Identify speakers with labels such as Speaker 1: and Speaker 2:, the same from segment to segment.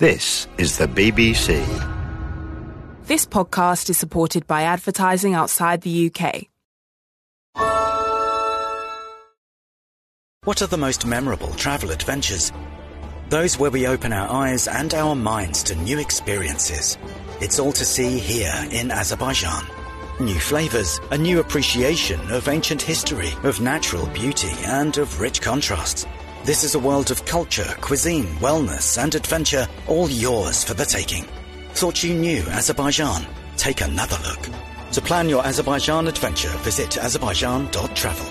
Speaker 1: This is the BBC.
Speaker 2: This podcast is supported by advertising outside the UK.
Speaker 3: What are the most memorable travel adventures? Those where we open our eyes and our minds to new experiences. It's all to see here in Azerbaijan. New flavours, a new appreciation of ancient history, of natural beauty and of rich contrasts. This is a world of culture, cuisine, wellness and adventure, all yours for the taking. Thought you knew Azerbaijan? Take another look. To plan your Azerbaijan adventure, visit azerbaijan.travel.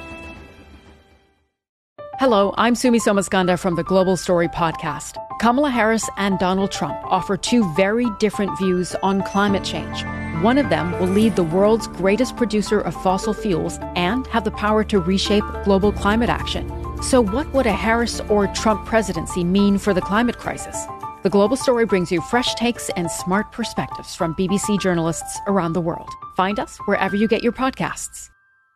Speaker 4: Hello, I'm Sumi Somaskanda from the Global Story podcast. Kamala Harris and Donald Trump offer two very different views on climate change. One of them will lead the world's greatest producer of fossil fuels and have the power to reshape global climate action. So what would a Harris or Trump presidency mean for the climate crisis? The Global Story brings you fresh takes and smart perspectives from BBC journalists around the world. Find us wherever you get your podcasts.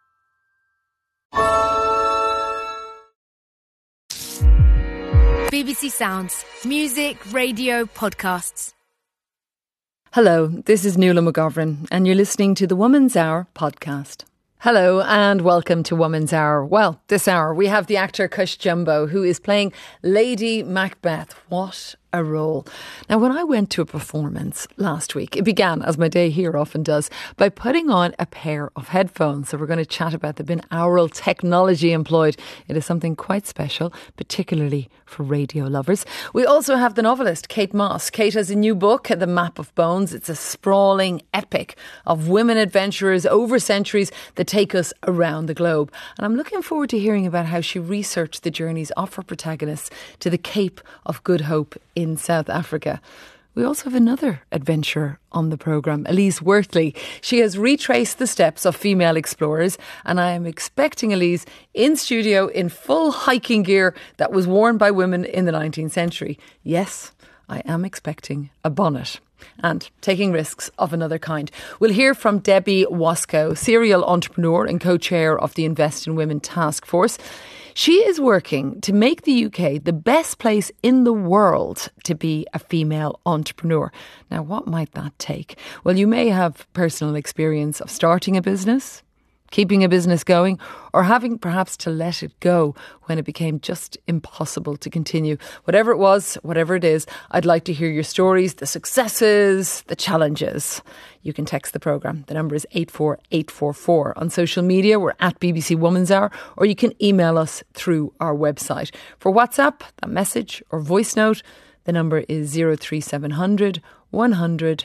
Speaker 5: BBC Sounds. Music, radio, podcasts.
Speaker 6: Hello, this is Nuala McGovern and you're listening to the Woman's Hour podcast. Hello and welcome to Woman's Hour. Well, this hour we have the actor Cush Jumbo, who is playing Lady Macbeth. What a role. Now, when I went to a performance last week, it began, as my day here often does, by putting on a pair of headphones. So we're going to chat about the binaural technology employed. It is something quite special, particularly for radio lovers. We also have the novelist Kate Moss. Kate has a new book, The Map of Bones. It's a sprawling epic of women adventurers over centuries that take us around the globe. And I'm looking forward to hearing about how she researched the journeys of her protagonists to the Cape of Good Hope in South Africa. We also have another adventurer on the programme, Elise Wortley. She has retraced the steps of female explorers, and I am expecting Elise in studio in full hiking gear that was worn by women in the 19th century. Yes, I am expecting a bonnet. And taking risks of another kind. We'll hear from Debbie Wasco, serial entrepreneur and co-chair of the Invest in Women Task Force. She is working to make the UK the best place in the world to be a female entrepreneur. Now, what might that take? Well, you may have personal experience of starting a business, keeping a business going, or having perhaps to let it go when it became just impossible to continue. Whatever it was, whatever it is, I'd like to hear your stories, the successes, the challenges. You can text the programme. The number is 84844. On social media, we're at BBC Woman's Hour, or you can email us through our website. For WhatsApp, that message or voice note, the number is 03700 100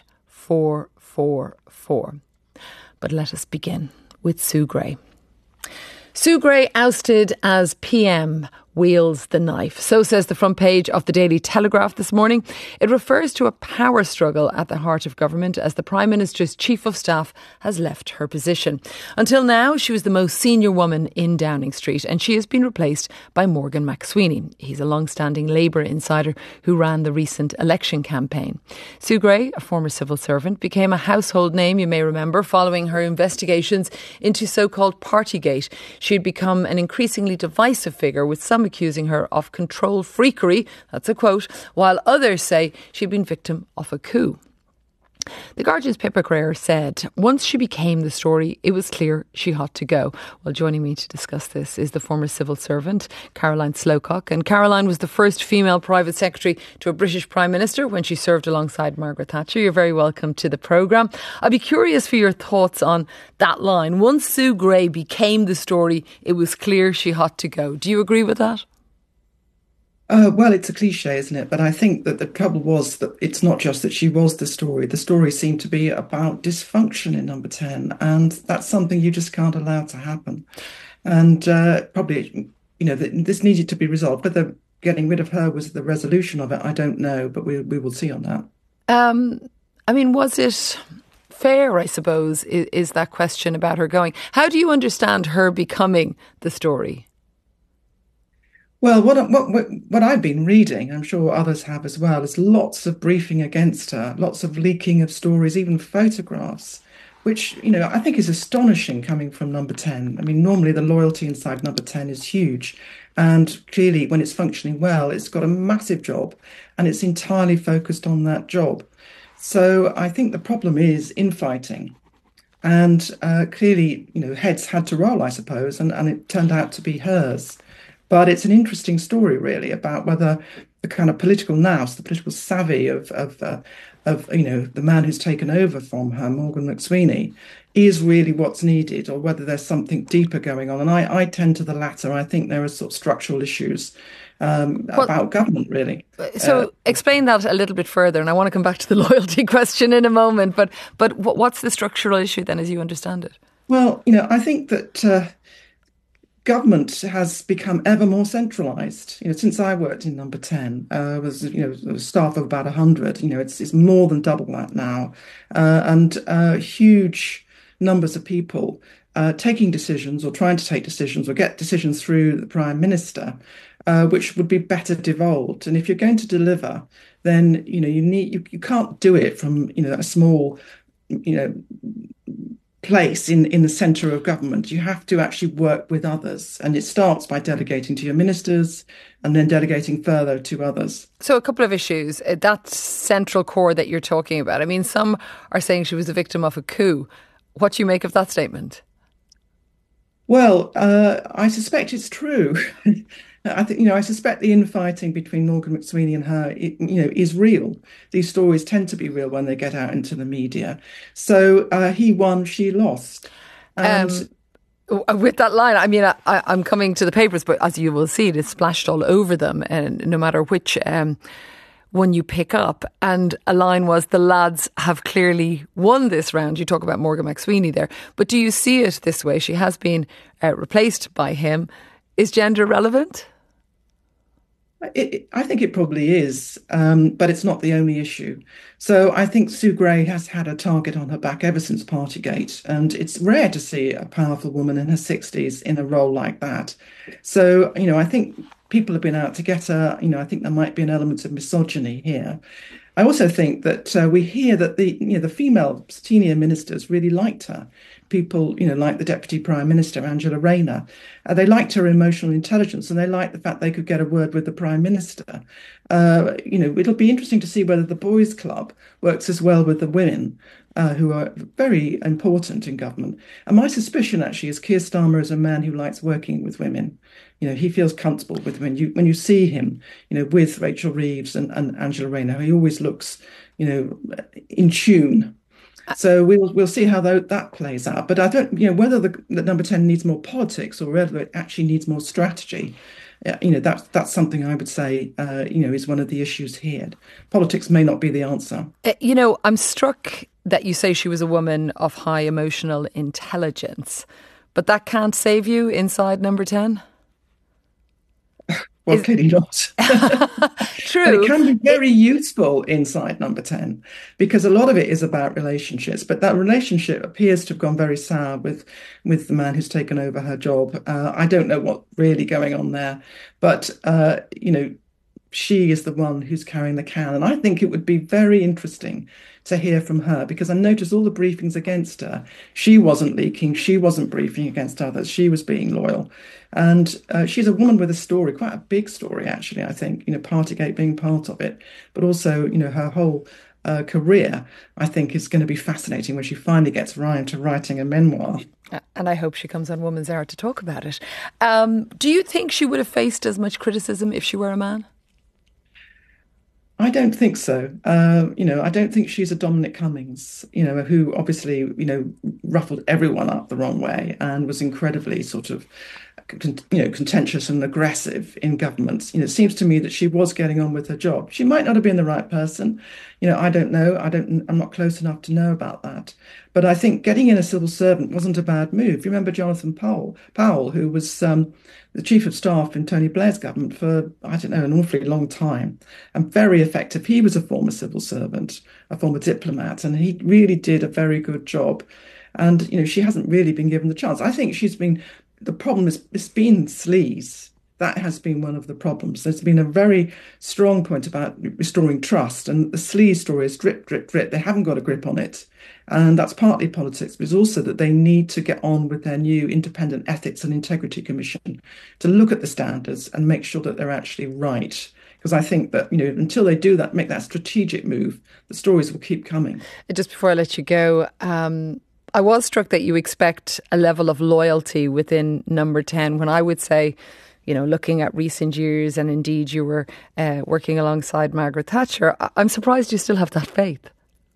Speaker 6: 444. But let us begin with Sue Gray. Sue Gray, ousted as PM, wields the knife. So says the front page of the Daily Telegraph this morning. It refers to a power struggle at the heart of government as the Prime Minister's Chief of Staff has left her position. Until now, she was the most senior woman in Downing Street, and she has been replaced by Morgan McSweeney. He's a long-standing Labour insider who ran the recent election campaign. Sue Gray, a former civil servant, became a household name, you may remember, following her investigations into so-called Partygate. She had become an increasingly divisive figure, with some accusing her of control freakery, that's a quote, while others say she'd been victim of a coup. The Guardian's Pippa Crerar said once she became the story, it was clear she had to go. Well, joining me to discuss this is the former civil servant, Caroline Slowcock. And Caroline was the first female private secretary to a British Prime Minister when she served alongside Margaret Thatcher. You're very welcome to the programme. I'd be curious for your thoughts on that line. Once Sue Gray became the story, it was clear she had to go. Do you agree with that?
Speaker 7: Well, it's a cliche, isn't it? But I think that the trouble was that it's not just that she was the story. The story seemed to be about dysfunction in Number 10. And that's something you just can't allow to happen. And probably, this needed to be resolved. Whether getting rid of her was the resolution of it, I don't know. But we will see on that.
Speaker 6: Was it fair, I suppose, is that question about her going? How do you understand her becoming the story?
Speaker 7: Well, what I've been reading, I'm sure others have as well, is lots of briefing against her, lots of leaking of stories, even photographs which, I think is astonishing coming from number 10. I mean, normally the loyalty inside number 10 is huge. And clearly, when it's functioning well, it's got a massive job and it's entirely focused on that job. So I think the problem is infighting. And clearly, heads had to roll, I suppose, and it turned out to be hers. But it's an interesting story, really, about whether the kind of political nous, the political savvy of the man who's taken over from her, Morgan McSweeney, is really what's needed, or whether there's something deeper going on. And I tend to the latter. I think there are sort of structural issues about government, really.
Speaker 6: So explain that a little bit further, and I want to come back to the loyalty question in a moment. But what's the structural issue then, as you understand it?
Speaker 7: Well, I think that government has become ever more centralised. Since I worked in number 10, was a staff of about 100. It's more than double that now, and huge numbers of people taking decisions or trying to take decisions or get decisions through the Prime Minister, which would be better devolved. And if you're going to deliver, then you can't do it from a small place in the centre of government. You have to actually work with others, and it starts by delegating to your ministers and then delegating further to others.
Speaker 6: So a couple of issues, that central core that you're talking about. I mean, some are saying she was a victim of a coup. What do you make of that statement?
Speaker 7: Well, I suspect it's true. I suspect the infighting between Morgan McSweeney and her, is real. These stories tend to be real when they get out into the media. So he won, she lost. And
Speaker 6: with that line, I mean, I'm coming to the papers, but as you will see, it is splashed all over them, and no matter which one you pick up. And a line was, the lads have clearly won this round. You talk about Morgan McSweeney there. But do you see it this way? She has been replaced by him. Is gender relevant?
Speaker 7: I think it probably is, but it's not the only issue. So I think Sue Gray has had a target on her back ever since Partygate, and it's rare to see a powerful woman in her 60s in a role like that. So, I think people have been out to get her. I think there might be an element of misogyny here. I also think that we hear that the female senior ministers really liked her. People, like the Deputy Prime Minister, Angela Rayner, they liked her emotional intelligence, and they liked the fact they could get a word with the Prime Minister. It'll be interesting to see whether the Boys Club works as well with the women, who are very important in government. And my suspicion, actually, is Keir Starmer is a man who likes working with women. He feels comfortable with women. When you see him, with Rachel Reeves and Angela Rayner, he always looks, in tune. So we'll see how that plays out. But I don't, whether the number 10 needs more politics or whether it actually needs more strategy. That's something I would say, is one of the issues here. Politics may not be the answer.
Speaker 6: I'm struck that you say she was a woman of high emotional intelligence, but that can't save you inside number 10?
Speaker 7: Well, clearly not.
Speaker 6: True.
Speaker 7: And it can be very useful inside number 10, because a lot of it is about relationships. But that relationship appears to have gone very sour with the man who's taken over her job. I don't know what's really going on there. But, she is the one who's carrying the can. And I think it would be very interesting to hear from her, because I noticed all the briefings against her. She wasn't leaking. She wasn't briefing against others. She was being loyal. And she's a woman with a story, quite a big story, actually, I think, Partygate being part of it. But also, her whole career, I think, is going to be fascinating when she finally gets around to writing a memoir.
Speaker 6: And I hope she comes on Woman's Hour to talk about it. Do you think she would have faced as much criticism if she were a man?
Speaker 7: I don't think so. I don't think she's a Dominic Cummings, who obviously, ruffled everyone up the wrong way and was incredibly sort of, contentious and aggressive in government. It seems to me that she was getting on with her job. She might not have been the right person. I don't know. I'm not close enough to know about that. But I think getting in a civil servant wasn't a bad move. You remember Jonathan Powell, who was the chief of staff in Tony Blair's government for, an awfully long time, and very effective. He was a former civil servant, a former diplomat, and he really did a very good job. And, she hasn't really been given the chance. I think the problem has been sleaze. that has been one of the problems. There's been a very strong point about restoring trust, and the Slee story is drip, drip, drip. They haven't got a grip on it. And that's partly politics, but it's also that they need to get on with their new independent ethics and integrity commission to look at the standards and make sure that they're actually right. Because I think that, until they do that, make that strategic move, the stories will keep coming.
Speaker 6: Just before I let you go, I was struck that you expect a level of loyalty within Number 10, when I would say, looking at recent years, and indeed you were working alongside Margaret Thatcher, I'm surprised you still have that faith.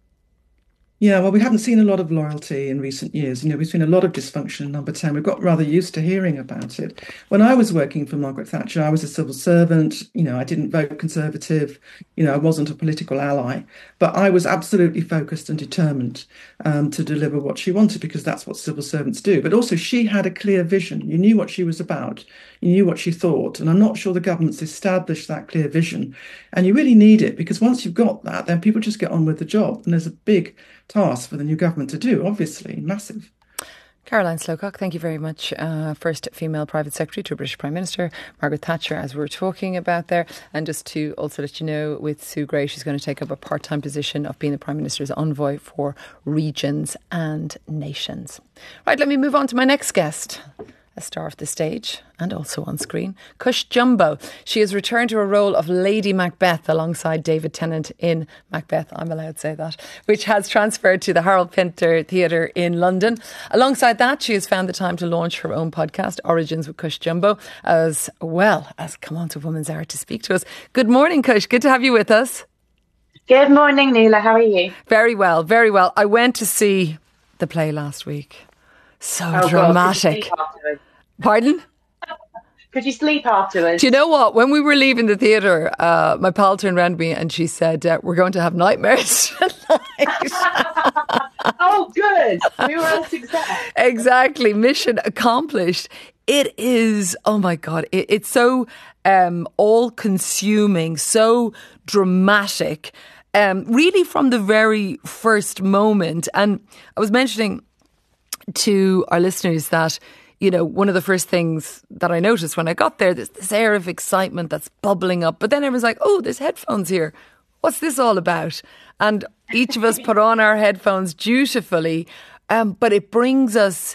Speaker 7: Yeah, well, we haven't seen a lot of loyalty in recent years. We've seen a lot of dysfunction in Number 10. We've got rather used to hearing about it. When I was working for Margaret Thatcher, I was a civil servant. I didn't vote Conservative. I wasn't a political ally. But I was absolutely focused and determined to deliver what she wanted, because that's what civil servants do. But also, she had a clear vision. You knew what she was about. You knew what she thought. And I'm not sure the government's established that clear vision. And you really need it, because once you've got that, then people just get on with the job. And there's a big task for the new government to do, obviously, massive.
Speaker 6: Caroline Slowcock, thank you very much. First female private secretary to a British Prime Minister, Margaret Thatcher, as we were talking about there. And just to also let you know, with Sue Gray, she's going to take up a part-time position of being the Prime Minister's envoy for regions and nations. Right, let me move on to my next guest. A star of the stage and also on screen, Cush Jumbo. She has returned to her role of Lady Macbeth alongside David Tennant in Macbeth, I'm allowed to say that, which has transferred to the Harold Pinter Theatre in London. Alongside that, she has found the time to launch her own podcast, Origins with Cush Jumbo, as well as come on to Woman's Hour to speak to us. Good morning, Cush. Good to have you with us.
Speaker 8: Good morning, Nuala. How are you?
Speaker 6: Very well, very well. I went to see the play last week. So dramatic. Pardon?
Speaker 8: Could you sleep afterwards?
Speaker 6: Do you know what? When we were leaving the theatre, my pal turned around to me and she said, we're going to have nightmares tonight.
Speaker 8: Oh, good. We were all success.
Speaker 6: Exactly. Mission accomplished. It is, oh my God, it's so all-consuming, so dramatic, really from the very first moment. And I was mentioning to our listeners that, one of the first things that I noticed when I got there, there's this air of excitement that's bubbling up. But then everyone's like, oh, there's headphones here. What's this all about? And each of us put on our headphones dutifully. But it brings us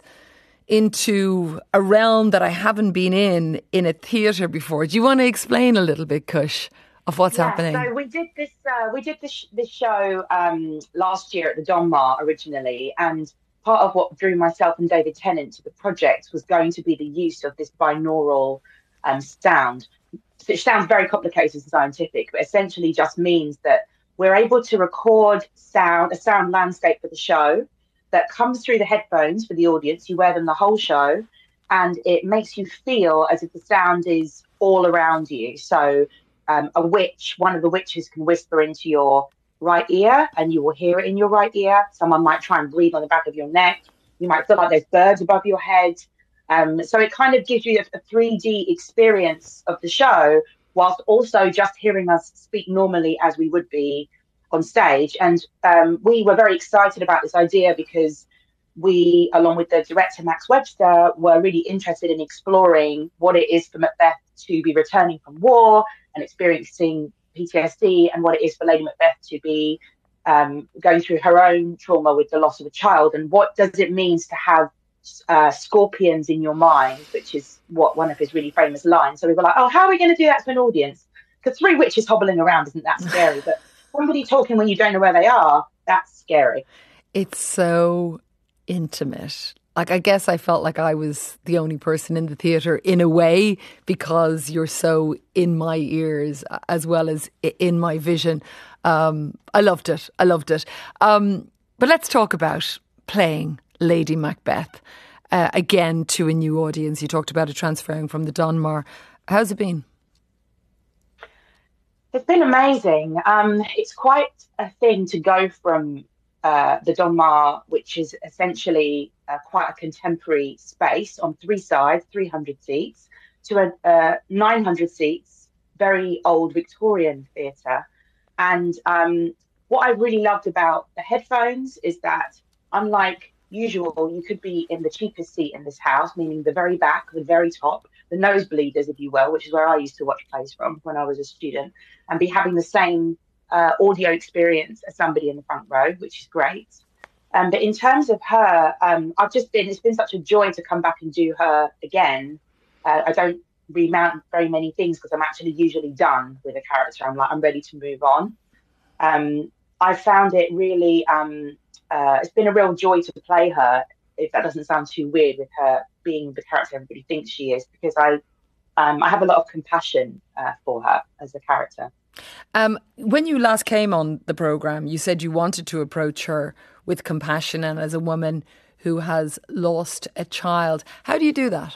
Speaker 6: into a realm that I haven't been in a theatre before. Do you want to explain a little bit, Cush, of what's happening?
Speaker 8: So we did this show last year at the Donmar originally, and part of what drew myself and David Tennant to the project was going to be the use of this binaural sound, which sounds very complicated and scientific, but essentially just means that we're able to record a sound landscape for the show that comes through the headphones for the audience. You wear them the whole show, and it makes you feel as if the sound is all around you. So one of the witches can whisper into your right ear and you will hear it in your right ear. Someone might try and breathe on the back of your neck. You might feel like there's birds above your head. So it kind of gives you a 3D experience of the show, whilst also just hearing us speak normally as we would be on stage. And we were very excited about this idea because we, along with the director Max Webster, were really interested in exploring what it is for Macbeth to be returning from war and experiencing PTSD, and what it is for Lady Macbeth to be going through her own trauma with the loss of a child, and what does it mean to have scorpions in your mind, which is what one of his really famous lines. So we were like, oh, how are we going to do that to an audience? Because 3 witches hobbling around isn't that scary, but somebody talking when you don't know where they are, that's scary.
Speaker 6: It's so intimate. Like, I guess I felt like I was the only person in the theatre in a way, because you're so in my ears as well as in my vision. I loved it. But let's talk about playing Lady Macbeth again to a new audience. You talked about it transferring from the Donmar. How's it been?
Speaker 8: It's been amazing. It's quite a thing to go from the Donmar, which is essentially quite a contemporary space on 3 sides, 300 seats, to a 900 seats, very old Victorian theatre. And what I really loved about the headphones is that, unlike usual, you could be in the cheapest seat in this house, meaning the very back, the very top, the nosebleeders, if you will, which is where I used to watch plays from when I was a student, and be having the same audio experience as somebody in the front row, which is great. But in terms of her, it's been such a joy to come back and do her again. I don't remount very many things because I'm actually usually done with a character. I'm ready to move on. I found it really, it's been a real joy to play her, if that doesn't sound too weird, with her being the character everybody thinks she is, because I have a lot of compassion for her as a character.
Speaker 6: When you last came on the programme, you said you wanted to approach her with compassion and as a woman who has lost a child. How do you do that?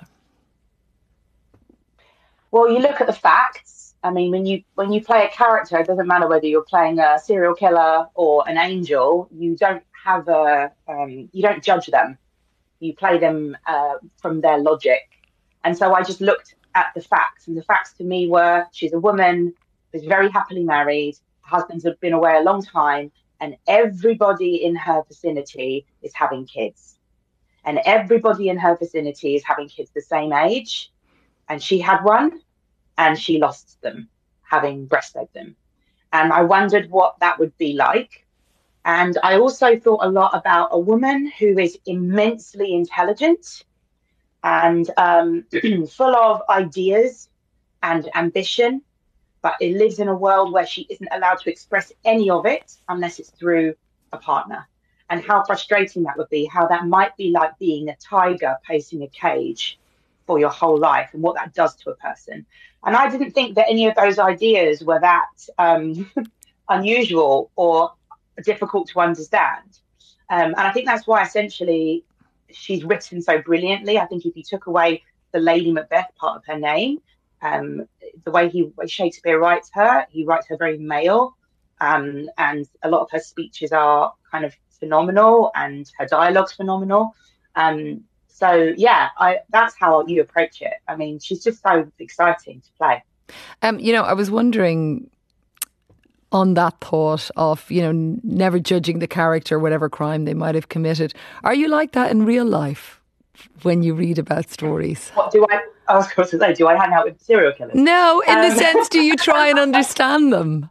Speaker 8: Well, you look at the facts. I mean, when you play a character, it doesn't matter whether you're playing a serial killer or an angel. You don't have you don't judge them. You play them from their logic. And so I just looked at the facts, and the facts to me were she's a woman who's very happily married. Her husband's have been away a long time, and everybody in her vicinity is having kids. And everybody in her vicinity is having kids the same age. And she had one, and she lost them, having breastfed them. And I wondered what that would be like. And I also thought a lot about a woman who is immensely intelligent and full of ideas and ambition, but it lives in a world where she isn't allowed to express any of it unless it's through a partner. And how frustrating that would be, how that might be like being a tiger pacing a cage for your whole life, and what that does to a person. And I didn't think that any of those ideas were that unusual or difficult to understand. And I think that's why essentially she's written so brilliantly. I think if you took away the Lady Macbeth part of her name, the way Shakespeare writes her, he writes her very male, and a lot of her speeches are kind of phenomenal, and her dialogue's phenomenal. So yeah, that's how you approach it. I mean, she's just so exciting to play.
Speaker 6: I was wondering on that thought of, never judging the character, whatever crime they might have committed. Are you like that in real life when you read about stories?
Speaker 8: I was going to say, do I hang out with serial killers?
Speaker 6: No, in the sense, do you try and understand them?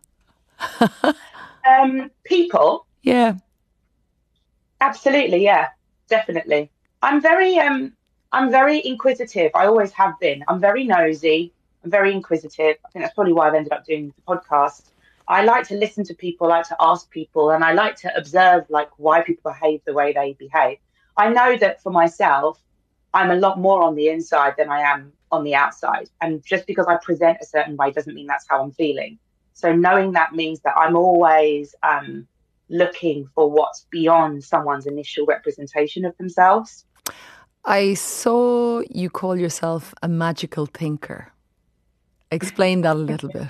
Speaker 8: People?
Speaker 6: Yeah.
Speaker 8: Absolutely, yeah, definitely. I'm very inquisitive. I always have been. I'm very nosy. I'm very inquisitive. I think that's probably why I've ended up doing the podcast. I like to listen to people, I like to ask people, and I like to observe why people behave the way they behave. I know that for myself, I'm a lot more on the inside than I am on the outside. And just because I present a certain way doesn't mean that's how I'm feeling. So knowing that means that I'm always looking for what's beyond someone's initial representation of themselves.
Speaker 6: I saw you call yourself a magical thinker. Explain that a little bit.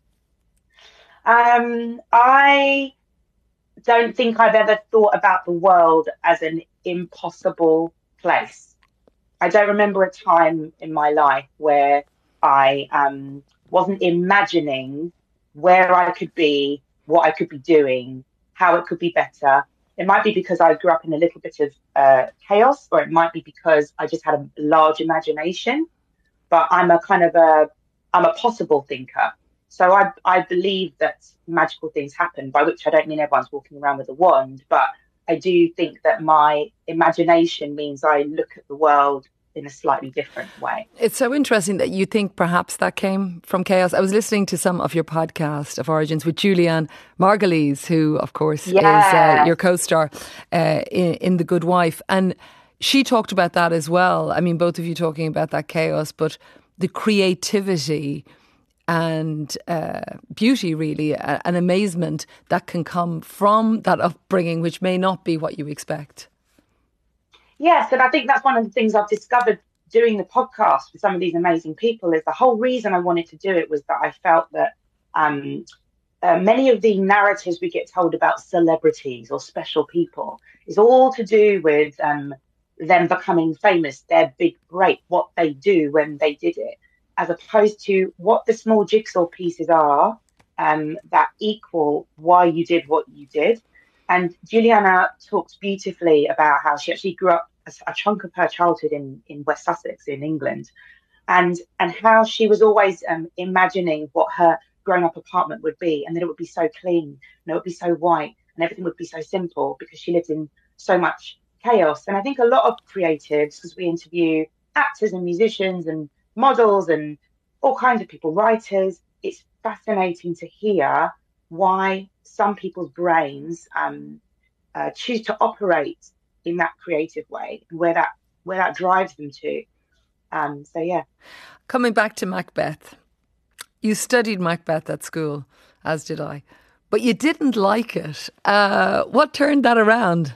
Speaker 8: I don't think I've ever thought about the world as an impossible place. I don't remember a time in my life where I wasn't imagining where I could be, what I could be doing, how it could be better. It might be because I grew up in a little bit of chaos, or it might be because I just had a large imagination. But I'm a possible thinker. So I believe that magical things happen, by which I don't mean everyone's walking around with a wand, but I do think that my imagination means I look at the world in a slightly different way.
Speaker 6: It's so interesting that you think perhaps that came from chaos. I was listening to some of your podcast of Origins with Julianne Margulies, who, of course, is your co-star in The Good Wife. And she talked about that as well. I mean, both of you talking about that chaos, but the creativity and beauty, really, and amazement that can come from that upbringing, which may not be what you expect.
Speaker 8: Yes, and I think that's one of the things I've discovered doing the podcast with some of these amazing people is the whole reason I wanted to do it was that I felt that many of the narratives we get told about celebrities or special people is all to do with them becoming famous, their big break, what they do when they did it, as opposed to what the small jigsaw pieces are that equal why you did what you did. And Juliana talks beautifully about how she actually grew up a chunk of her childhood in West Sussex in England. and how she was always imagining what her grown up apartment would be, and that it would be so clean and it would be so white and everything would be so simple because she lived in so much chaos. And I think a lot of creatives, because we interview actors and musicians and models and all kinds of people, writers, it's fascinating to hear why some people's brains choose to operate in that creative way and where that drives them to. So yeah.
Speaker 6: Coming back to Macbeth, you studied Macbeth at school, as did I, but you didn't like it. What turned that around?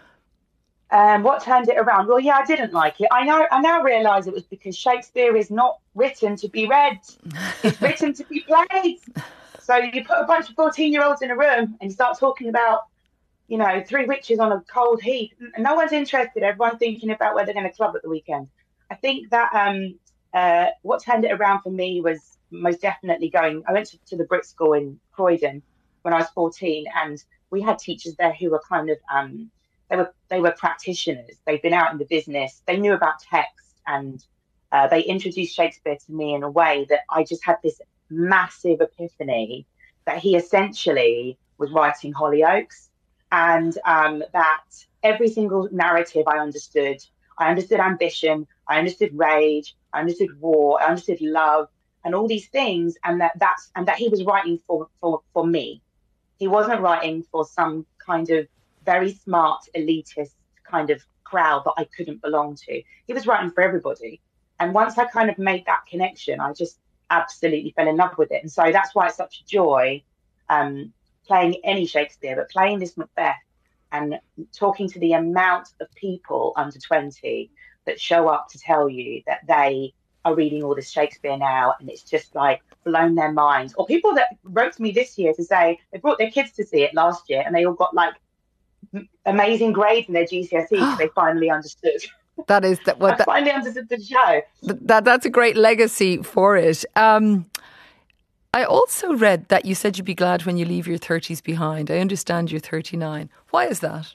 Speaker 8: What turned it around? Well, yeah, I didn't like it. I now realise it was because Shakespeare is not written to be read. It's written to be played. So you put a bunch of 14-year-olds in a room and you start talking about, three witches on a cold heath. No one's interested. Everyone's thinking about where they're going to club at the weekend. I think that what turned it around for me was most definitely I went to the Brit School in Croydon when I was 14, and we had teachers there who were kind of, they were practitioners. They'd been out in the business. They knew about text, and they introduced Shakespeare to me in a way that I just had this massive epiphany that he essentially was writing Hollyoaks, and that every single narrative I understood ambition, I understood rage, I understood war, I understood love, and all these things, and that he was writing for me. He wasn't writing for some kind of very smart elitist kind of crowd that I couldn't belong to. He was writing for everybody. And once I kind of made that connection, I just absolutely fell in love with it. And so that's why it's such a joy playing any Shakespeare, but playing this Macbeth and talking to the amount of people under 20 that show up to tell you that they are reading all this Shakespeare now, and it's just like blown their minds. Or people that wrote to me this year to say they brought their kids to see it last year and they all got like amazing grades in their GCSE because they finally understood.
Speaker 6: That is that.
Speaker 8: I finally understood the show.
Speaker 6: That's a great legacy for it. I also read that you said you'd be glad when you leave your 30s behind. I understand you're 39. Why is that?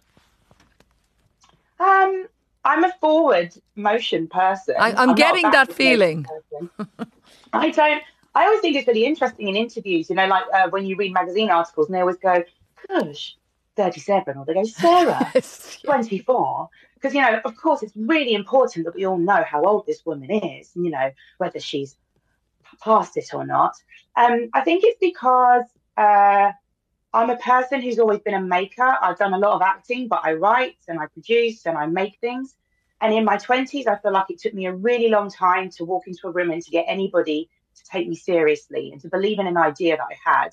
Speaker 8: I'm a forward motion person.
Speaker 6: I'm getting that feeling.
Speaker 8: I always think it's really interesting in interviews, like when you read magazine articles and they always go, gosh, 37, or they go, Sarah, 24. Because, of course, it's really important that we all know how old this woman is, whether she's past it or not. I think it's because I'm a person who's always been a maker. I've done a lot of acting, but I write and I produce and I make things. And in my 20s, I feel like it took me a really long time to walk into a room and to get anybody to take me seriously and to believe in an idea that I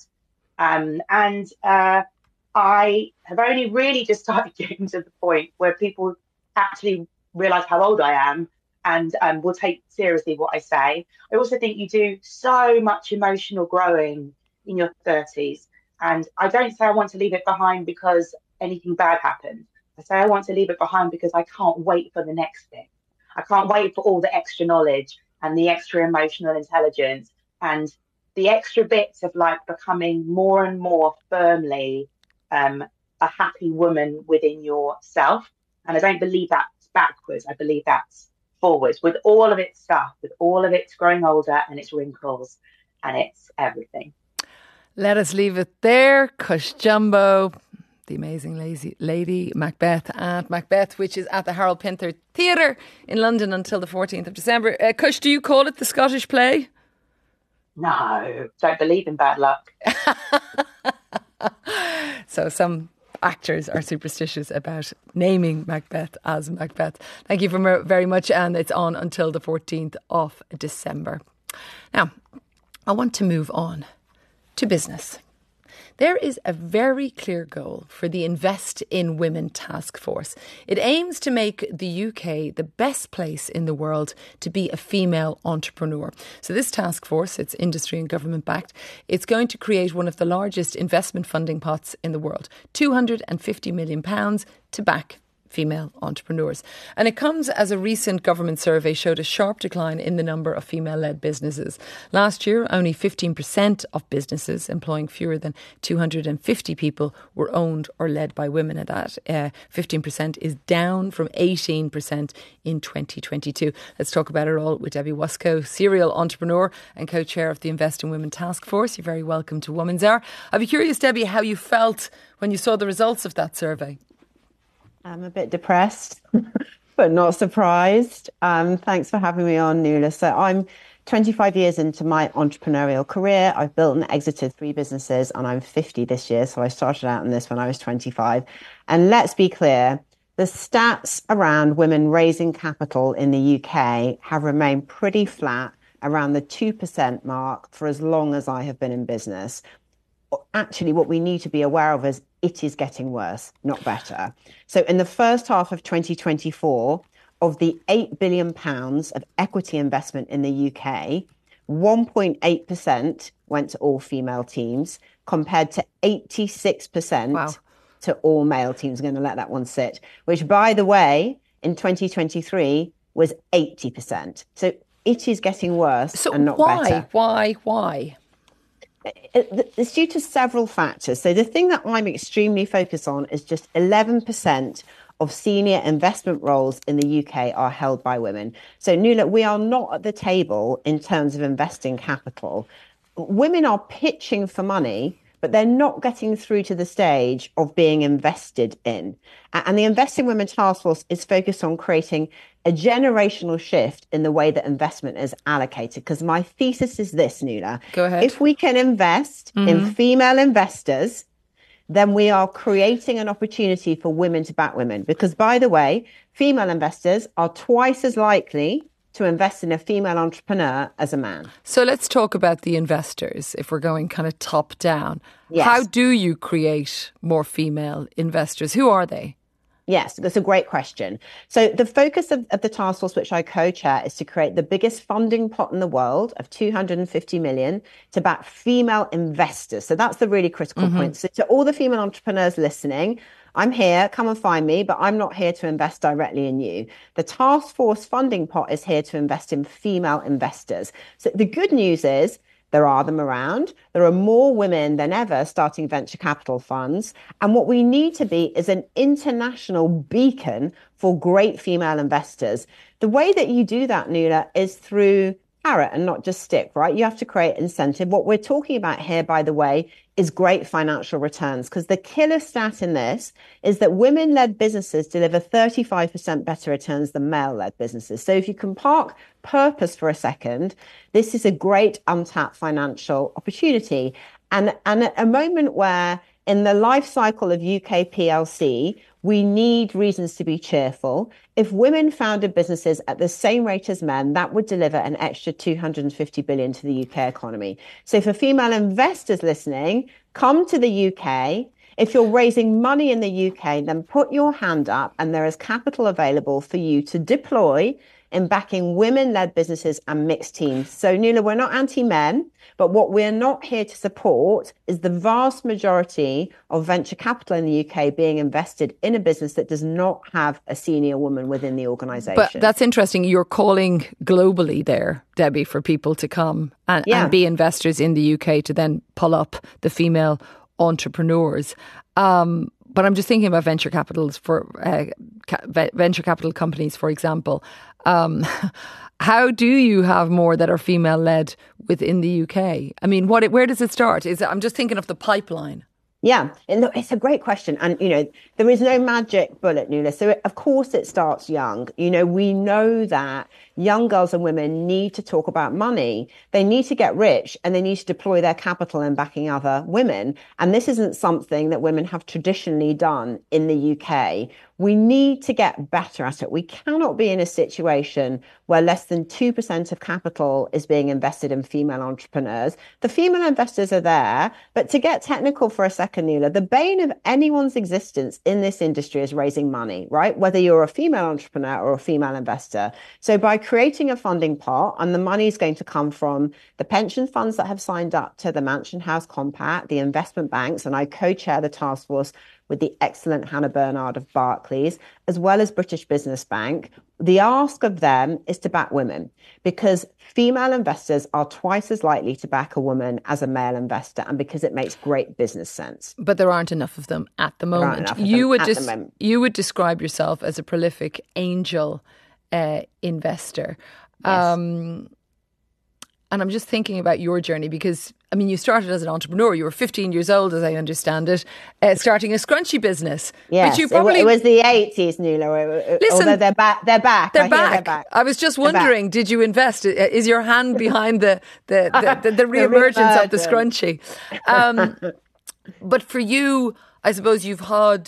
Speaker 8: had. I have only really just started getting to the point where people actually realise how old I am and will take seriously what I say. I also think you do so much emotional growing in your 30s. And I don't say I want to leave it behind because anything bad happened. I say I want to leave it behind because I can't wait for the next thing. I can't wait for all the extra knowledge and the extra emotional intelligence and the extra bits of like becoming more and more firmly a happy woman within yourself. And I don't believe that's backwards. I believe that's forwards, with all of its stuff, with all of its growing older and its wrinkles and its everything.
Speaker 6: Let us leave it there. Cush Jumbo, the amazing lady Macbeth at Macbeth, which is at the Harold Pinter Theatre in London until the 14th of December. Cush, do you call it the Scottish play?
Speaker 8: No, don't believe in bad luck.
Speaker 6: So some actors are superstitious about naming Macbeth as Macbeth. Thank you very much, and it's on until the 14th of December. Now, I want to move on to business. There is a very clear goal for the Invest in Women task force. It aims to make the UK the best place in the world to be a female entrepreneur. So this task force, it's industry and government backed, it's going to create one of the largest investment funding pots in the world, £250 million to back female entrepreneurs. And it comes as a recent government survey showed a sharp decline in the number of female-led businesses. Last year, only 15% of businesses employing fewer than 250 people were owned or led by women. And that 15% is down from 18% in 2022. Let's talk about it all with Debbie Wasco, serial entrepreneur and co-chair of the Invest in Women Task Force. You're very welcome to Woman's Hour. I'd be curious, Debbie, how you felt when you saw the results of that survey.
Speaker 9: I'm a bit depressed, but not surprised. Thanks for having me on, Nuala. So I'm 25 years into my entrepreneurial career. I've built and exited 3 businesses, and I'm 50 this year. So I started out in this when I was 25. And let's be clear, the stats around women raising capital in the UK have remained pretty flat around the 2% mark for as long as I have been in business. Actually, what we need to be aware of is it is getting worse, not better. So in the first half of 2024, of the £8 billion of equity investment in the UK, 1.8% went to all female teams compared to 86% to all male teams. I'm going to let that one sit, which, by the way, in 2023 was 80%. So it is getting worse and not better.
Speaker 6: Why?
Speaker 9: It's due to several factors. So the thing that I'm extremely focused on is just 11% of senior investment roles in the UK are held by women. So Nuala, we are not at the table in terms of investing capital. Women are pitching for money, but they're not getting through to the stage of being invested in. And the Invest in Women Task Force is focused on creating a generational shift in the way that investment is allocated. Because my thesis is this, Nuala.
Speaker 6: Go ahead.
Speaker 9: If we can invest in female investors, then we are creating an opportunity for women to back women. Because, by the way, female investors are twice as likely to invest in a female entrepreneur as a man.
Speaker 6: So let's talk about the investors, if we're going kind of top down.
Speaker 9: Yes.
Speaker 6: How do you create more female investors? Who are they?
Speaker 9: Yes, that's a great question. So the focus of the task force, which I co-chair, is to create the biggest funding pot in the world of 250 million to back female investors. So that's the really critical point. So to all the female entrepreneurs listening, I'm here, come and find me, but I'm not here to invest directly in you. The task force funding pot is here to invest in female investors. So the good news is there are them around. There are more women than ever starting venture capital funds. And what we need to be is an international beacon for great female investors. The way that you do that, Nuala, is through carrot and not just stick, right? You have to create incentive. What we're talking about here, by the way, is great financial returns, because the killer stat in this is that women-led businesses deliver 35% better returns than male-led businesses. So if you can park purpose for a second, this is a great untapped financial opportunity. And at a moment where in the life cycle of UK PLC, we need reasons to be cheerful. If women founded businesses at the same rate as men, that would deliver an extra 250 billion to the UK economy. So for female investors listening, come to the UK. If you're raising money in the UK, then put your hand up and there is capital available for you to deploy in backing women-led businesses and mixed teams. So Nuala, we're not anti-men, but what we're not here to support is the vast majority of venture capital in the UK being invested in a business that does not have a senior woman within the organisation.
Speaker 6: But that's interesting. You're calling globally there, Debbie, for people to come and be investors in the UK to then pull up the female entrepreneurs. But I'm just thinking about venture capitals for venture capital companies, for example. How do you have more that are female led within the UK? I mean, where does it start? I'm just thinking of the pipeline.
Speaker 9: Yeah, it's a great question. And, there is no magic bullet, Nuala. So, of course, it starts young. We know that young girls and women need to talk about money. They need to get rich and they need to deploy their capital in backing other women. And this isn't something that women have traditionally done in the UK. We need to get better at it. We cannot be in a situation where less than 2% of capital is being invested in female entrepreneurs. The female investors are there, but to get technical for a second, Nuala, the bane of anyone's existence in this industry is raising money, right? Whether you're a female entrepreneur or a female investor. So by creating a funding pot, and the money is going to come from the pension funds that have signed up to the Mansion House Compact, the investment banks, and I co-chair the task force with the excellent Hannah Bernard of Barclays, as well as British Business Bank. The ask of them is to back women, because female investors are twice as likely to back a woman as a male investor, and because it makes great business sense.
Speaker 6: But there aren't enough of them at the moment. You would describe yourself as a prolific angel investor.
Speaker 9: Yes.
Speaker 6: And I'm just thinking about your journey, because, I mean, you started as an entrepreneur. You were 15 years old, as I understand it, starting a scrunchie business.
Speaker 9: Yes,
Speaker 6: but
Speaker 9: it was the 80s, Nuala.
Speaker 6: Listen,
Speaker 9: although they're back. They're back.
Speaker 6: I was just wondering, did you invest? Is your hand behind the re-emergence of the scrunchie? But for you, I suppose you've had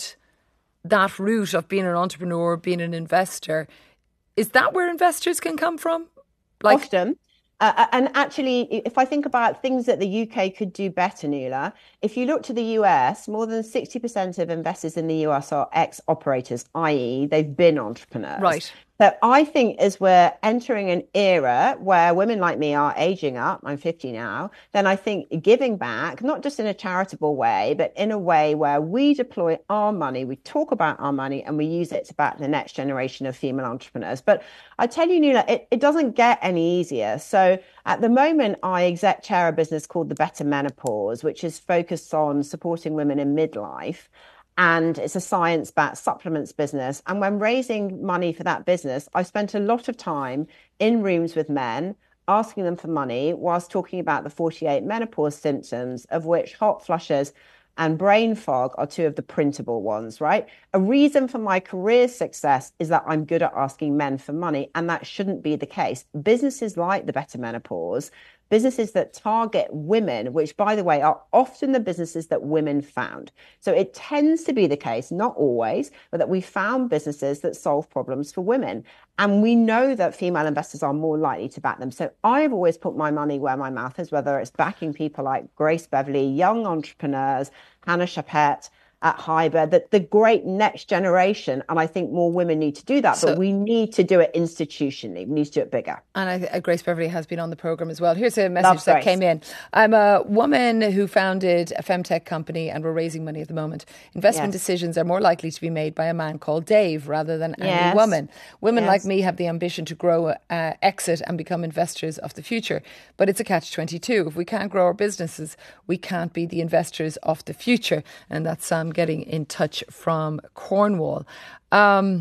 Speaker 6: that route of being an entrepreneur, being an investor. Is that where investors can come from?
Speaker 9: Often. And actually, if I think about things that the UK could do better, Nuala, if you look to the US, more than 60% of investors in the US are ex-operators, i.e. they've been entrepreneurs.
Speaker 6: Right.
Speaker 9: So I think as we're entering an era where women like me are aging up, I'm 50 now, then I think giving back, not just in a charitable way, but in a way where we deploy our money, we talk about our money, and we use it to back the next generation of female entrepreneurs. But I tell you, Nuala, it doesn't get any easier. So at the moment, I exec chair a business called The Better Menopause, which is focused on supporting women in midlife. And it's a science-backed supplements business. And when raising money for that business, I spent a lot of time in rooms with men, asking them for money whilst talking about the 48 menopause symptoms, of which hot flushes and brain fog are two of the printable ones, right? A reason for my career success is that I'm good at asking men for money, and that shouldn't be the case. Businesses like The Better Menopause, businesses that target women, which, by the way, are often the businesses that women found. So it tends to be the case, not always, but that we found businesses that solve problems for women. And we know that female investors are more likely to back them. So I've always put my money where my mouth is, whether it's backing people like Grace Beverley, young entrepreneurs, Hannah Chapette at Hyber, the great next generation. And I think more women need to do that, but we need to do it institutionally. We need to do it bigger.
Speaker 6: And Grace Beverley has been on the programme as well. Here's a message that came in. I'm a woman who founded a femtech company, and we're raising money at the moment. Investment decisions are more likely to be made by a man called Dave rather than any woman. Women like me have the ambition to grow, exit and become investors of the future. But it's a catch-22. If we can't grow our businesses, we can't be the investors of the future. And that's getting in touch from Cornwall.
Speaker 9: I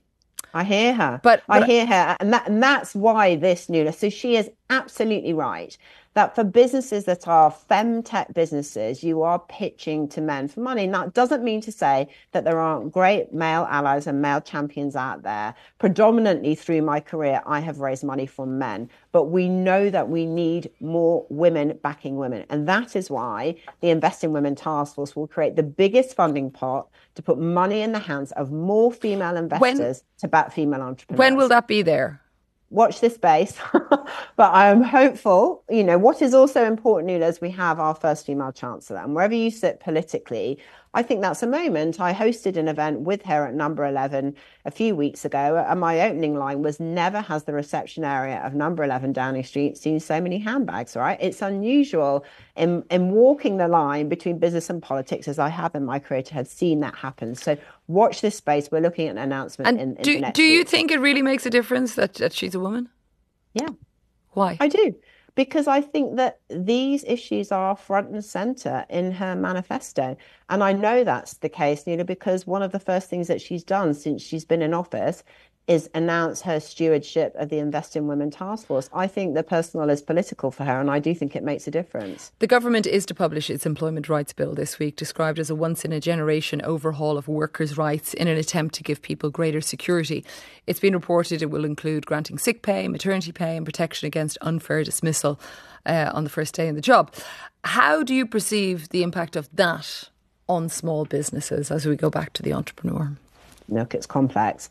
Speaker 9: hear her. But I hear her. And that's why this, Nuala. So she is absolutely right that for businesses that are femtech businesses, you are pitching to men for money. And that doesn't mean to say that there aren't great male allies and male champions out there. Predominantly through my career, I have raised money from men. But we know that we need more women backing women. And that is why the Invest in Women Task Force will create the biggest funding pot to put money in the hands of more female investors to back female entrepreneurs.
Speaker 6: When will that be there?
Speaker 9: Watch this space. But I am hopeful. You know, what is also important, Nuala, is we have our first female chancellor. And wherever you sit politically, I think that's a moment. I hosted an event with her at Number 11 a few weeks ago, and my opening line was, never has the reception area of Number 11 Downing Street seen so many handbags, right? It's unusual in walking the line between business and politics, as I have in my career, to have seen that happen. So watch this space. We're looking at an announcement in the next
Speaker 6: Do you
Speaker 9: week.
Speaker 6: think it really makes a difference that she's a woman?
Speaker 9: Yeah.
Speaker 6: Why?
Speaker 9: I do. Because I think that these issues are front and centre in her manifesto. And I know that's the case, Nuala, because one of the first things that she's done since she's been in office is announce her stewardship of the Invest in Women Task Force. I think the personal is political for her, and I do think it makes a difference.
Speaker 6: The government is to publish its Employment Rights Bill this week, described as a once-in-a-generation overhaul of workers' rights in an attempt to give people greater security. It's been reported it will include granting sick pay, maternity pay and protection against unfair dismissal on the first day in the job. How do you perceive the impact of that on small businesses as we go back to the entrepreneur?
Speaker 9: Look, it's complex.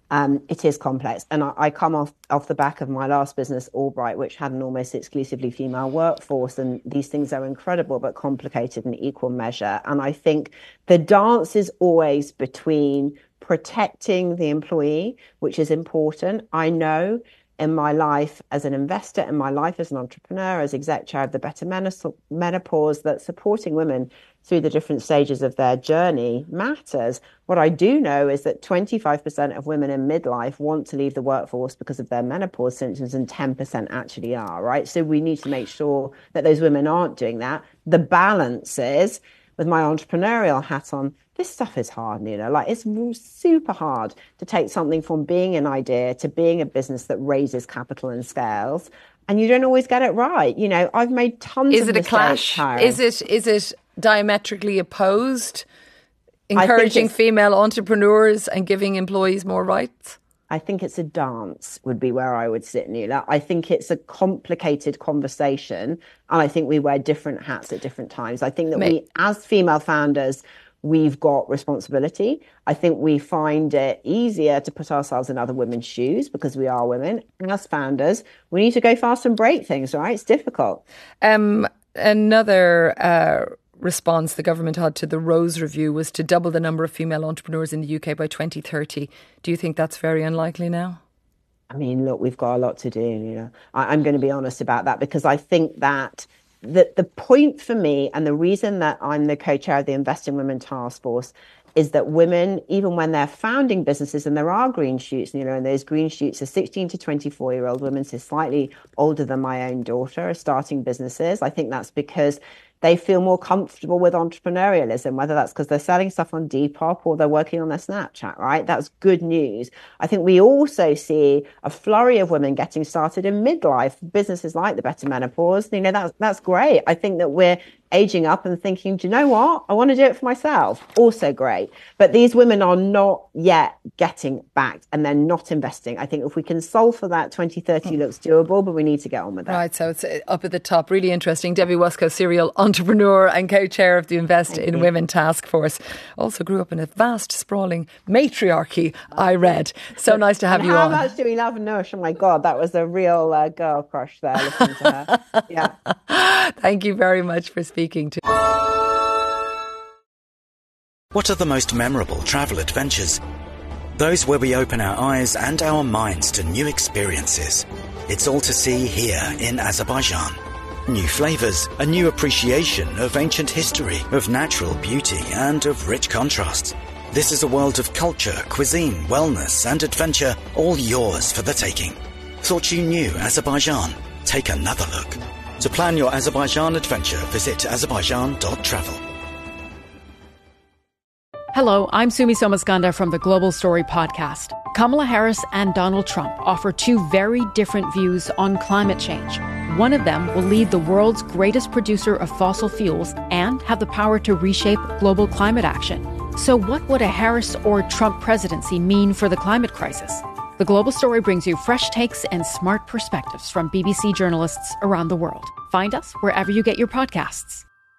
Speaker 9: It is complex. And I come off the back of my last business, Albright, which had an almost exclusively female workforce. And these things are incredible, but complicated in equal measure. And I think the dance is always between protecting the employee, which is important. I know in my life as an investor, in my life as an entrepreneur, as exec chair of the Better Menopause, that supporting women through the different stages of their journey matters. What I do know is that 25% of women in midlife want to leave the workforce because of their menopause symptoms, and 10% actually are, right? So we need to make sure that those women aren't doing that. The balance is, with my entrepreneurial hat on, this stuff is hard, like it's super hard to take something from being an idea to being a business that raises capital and scales. And you don't always get it right. I've made tons of mistakes. Is it a clash?
Speaker 6: Is it diametrically opposed? Encouraging female entrepreneurs and giving employees more rights?
Speaker 9: I think it's a dance would be where I would sit, Nuala. I think it's a complicated conversation. And I think we wear different hats at different times. I think that we, as female founders, we've got responsibility. I think we find it easier to put ourselves in other women's shoes because we are women. And as founders, we need to go fast and break things, right? It's difficult.
Speaker 6: Another response the government had to the Rose Review was to double the number of female entrepreneurs in the UK by 2030. Do you think that's very unlikely now?
Speaker 9: I mean, look, we've got a lot to do. I'm going to be honest about that, because I think that the point for me, and the reason that I'm the co-chair of the Invest in Women Task Force, is that women, even when they're founding businesses, and there are green shoots, and those green shoots are 16 to 24-year-old women, so slightly older than my own daughter, are starting businesses. I think that's because they feel more comfortable with entrepreneurialism, whether that's because they're selling stuff on Depop or they're working on their Snapchat, right? That's good news. I think we also see a flurry of women getting started in midlife, businesses like the Better Menopause. That's great. I think that we're aging up and thinking, do you know what? I want to do it for myself. Also great. But these women are not yet getting backed, and they're not investing. I think if we can solve for that, 2030 looks doable, but we need to get on with that.
Speaker 6: Right, so it's up at the top. Really interesting. Debbie Wasco, serial entrepreneur and co-chair of the Invest in Women Task Force. Also grew up in a vast, sprawling matriarchy, I read. So nice to have you on.
Speaker 9: How much do we love Nush? Oh my God, that was a real girl crush there, listening to her. Yeah.
Speaker 6: Thank you very much for speaking to.
Speaker 3: What are the most memorable travel adventures? Those where we open our eyes and our minds to new experiences. It's all to see here in Azerbaijan. New flavours, a new appreciation of ancient history, of natural beauty and of rich contrasts. This is a world of culture, cuisine, wellness and adventure, all yours for the taking. Thought you knew Azerbaijan? Take another look. To plan your Azerbaijan adventure, visit azerbaijan.travel.
Speaker 4: Hello, I'm Sumi Somaskanda from the Global Story podcast. Kamala Harris and Donald Trump offer two very different views on climate change. One of them will lead the world's greatest producer of fossil fuels and have the power to reshape global climate action. So what would a Harris or Trump presidency mean for the climate crisis? The Global Story brings you fresh takes and smart perspectives from BBC journalists around the world. Find us wherever you get your podcasts.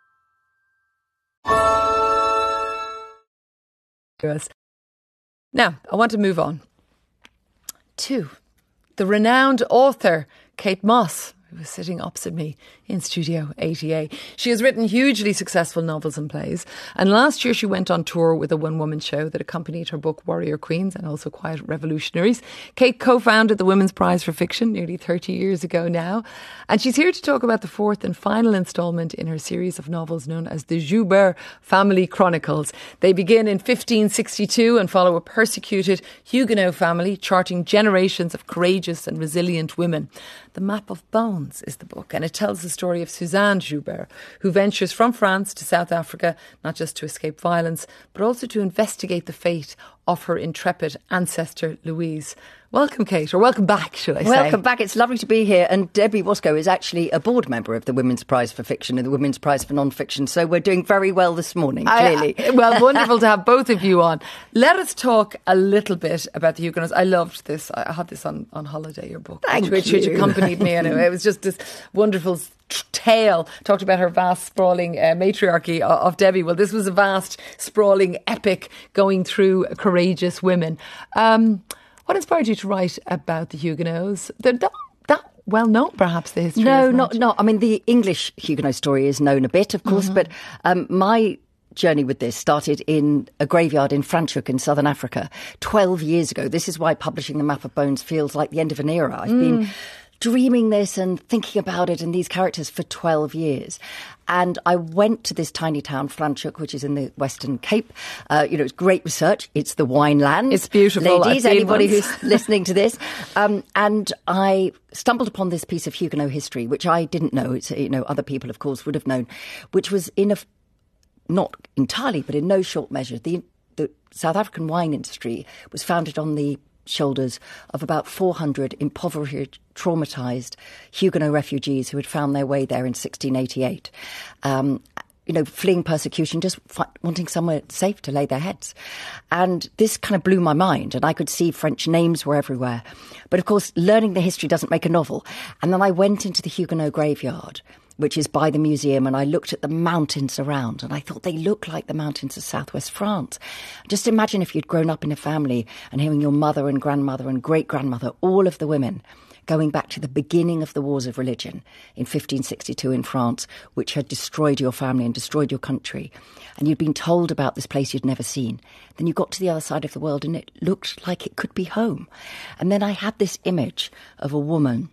Speaker 6: Now, I want to move on to the renowned author, Kate Moss, who is sitting opposite me in Studio 80A. She has written hugely successful novels and plays, and last year she went on tour with a one-woman show that accompanied her book Warrior Queens and also Quiet Revolutionaries. Kate co-founded the Women's Prize for Fiction nearly 30 years ago now, and she's here to talk about the fourth and final instalment in her series of novels known as the Joubert Family Chronicles. They begin in 1562 and follow a persecuted Huguenot family charting generations of courageous and resilient women. The Map of Bones is the book, and it tells the story of Suzanne Joubert, who ventures from France to South Africa, not just to escape violence, but also to investigate the fate of her intrepid ancestor, Louise. Welcome, Kate, or welcome back, should I say.
Speaker 10: Welcome back. It's lovely to be here. And Debbie Wasco is actually a board member of the Women's Prize for Fiction and the Women's Prize for Non-Fiction. So we're doing very well this morning, clearly.
Speaker 6: Well, wonderful to have both of you on. Let us talk a little bit about the Huguenots. I loved this. I had this on holiday, your book, which accompanied me. Anyway, it was just this wonderful tale. Talked about her vast, sprawling matriarchy of Debbie. Well, this was a vast, sprawling epic going through courageous women. What inspired you to write about the Huguenots? They're not that well known, perhaps, the history.
Speaker 10: No, not. I mean, the English Huguenot story is known a bit, of course, but my journey with this started in a graveyard in Franschhoek in southern Africa 12 years ago. This is why publishing the Map of Bones feels like the end of an era. I've been dreaming this and thinking about it and these characters for 12 years. And I went to this tiny town, Franschhoek, which is in the Western Cape. It's great research. It's the wine land.
Speaker 6: It's beautiful.
Speaker 10: Ladies, anybody who's listening to this. And I stumbled upon this piece of Huguenot history, which I didn't know. It's, other people, of course, would have known, which was not entirely, but in no short measure, the South African wine industry was founded on the shoulders of about 400 impoverished, traumatised Huguenot refugees who had found their way there in 1688. Fleeing persecution, just wanting somewhere safe to lay their heads. And this kind of blew my mind, and I could see French names were everywhere. But of course, learning the history doesn't make a novel. And then I went into the Huguenot graveyard, which is by the museum, and I looked at the mountains around, and I thought they look like the mountains of southwest France. Just imagine if you'd grown up in a family and hearing your mother and grandmother and great-grandmother, all of the women, going back to the beginning of the wars of religion in 1562 in France, which had destroyed your family and destroyed your country. And you'd been told about this place you'd never seen. Then you got to the other side of the world and it looked like it could be home. And then I had this image of a woman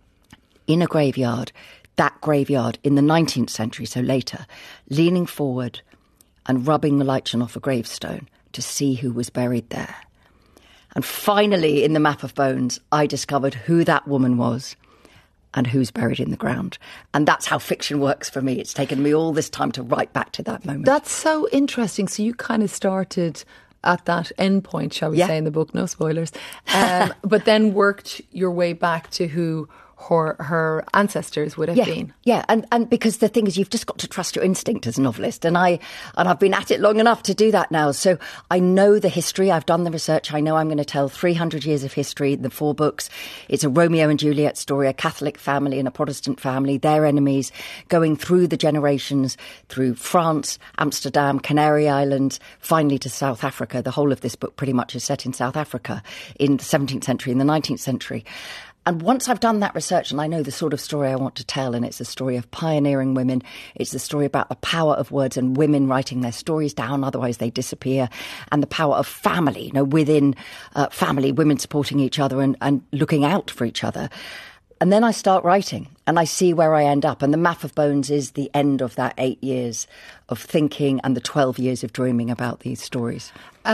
Speaker 10: in a graveyard, that graveyard in the 19th century, so later, leaning forward and rubbing the lichen off a gravestone to see who was buried there. And finally, in the Map of Bones, I discovered who that woman was and who's buried in the ground. And that's how fiction works for me. It's taken me all this time to write back to that moment.
Speaker 6: That's so interesting. So you kind of started at that end point, shall we say, in the book, no spoilers, but then worked your way back to who her ancestors would have been.
Speaker 10: Yeah, and because the thing is, you've just got to trust your instinct as a novelist, and I've been at it long enough to do that now. So I know the history, I've done the research, I know I'm going to tell 300 years of history in the 4 books. It's a Romeo and Juliet story, a Catholic family and a Protestant family, their enemies, going through the generations, through France, Amsterdam, Canary Islands, finally to South Africa. The whole of this book pretty much is set in South Africa in the 17th century, in the 19th century. And once I've done that research and I know the sort of story I want to tell, and it's a story of pioneering women, it's the story about the power of words and women writing their stories down, otherwise they disappear, and the power of family, within family, women supporting each other and looking out for each other. And then I start writing and I see where I end up. And the Map of Bones is the end of that 8 years of thinking and the 12 years of dreaming about these stories.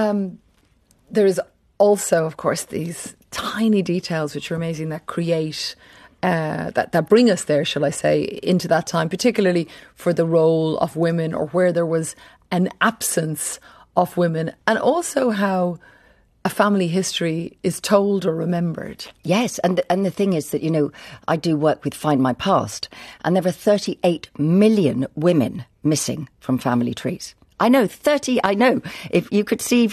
Speaker 6: There is also, of course, these tiny details which are amazing that create, that bring us there, shall I say, into that time, particularly for the role of women or where there was an absence of women, and also how a family history is told or remembered.
Speaker 10: Yes, and the thing is that, I do work with Find My Past, and there are 38 million women missing from family trees. I know, 30, I know. If you could see,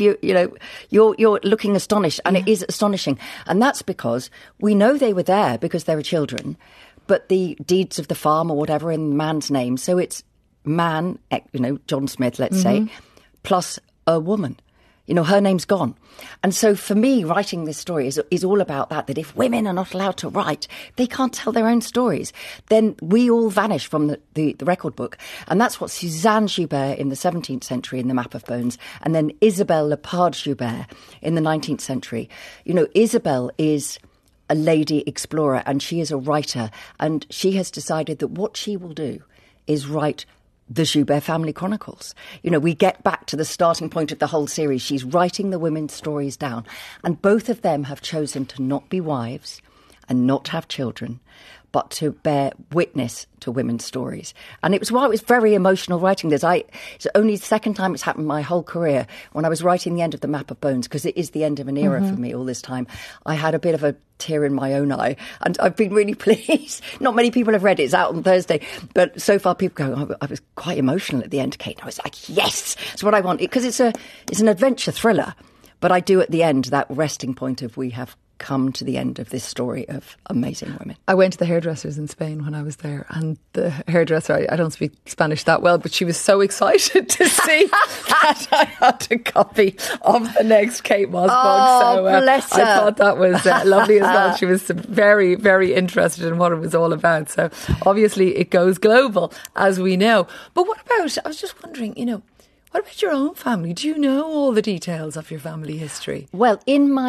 Speaker 10: you're looking astonished, and it is astonishing. And that's because we know they were there because they were children, but the deeds of the farm or whatever in man's name, so it's man, John Smith, let's say, plus a woman. Her name's gone. And so for me, writing this story is all about that if women are not allowed to write, they can't tell their own stories, then we all vanish from the record book. And that's what Suzanne Joubert in the 17th century in the Map of Bones, and then Isabelle Lepard Joubert in the 19th century. Isabelle is a lady explorer and she is a writer, and she has decided that what she will do is write the Joubert family chronicles. We get back to the starting point of the whole series. She's writing the women's stories down. And both of them have chosen to not be wives and not have children, but to bear witness to women's stories. And it was very emotional writing this. It's only the second time it's happened in my whole career. When I was writing the end of the Map of Bones, because it is the end of an era for me all this time, I had a bit of a tear in my own eye, and I've been really pleased. Not many people have read it. It's out on Thursday, but so far people go, I was quite emotional at the end, Kate. I was like, yes, it's what I want, because it's an adventure thriller, but I do at the end that resting point of we have come to the end of this story of amazing women.
Speaker 6: I went to the hairdressers in Spain when I was there, and the hairdresser, I don't speak Spanish that well, but she was so excited to see that I had a copy of the next Kate Moss book. So
Speaker 10: bless her.
Speaker 6: I thought that was lovely as well. She was very, very interested in what it was all about. So obviously it goes global, as we know. But what about, I was just wondering, what about your own family? Do you know all the details of your family history?
Speaker 10: Well, in my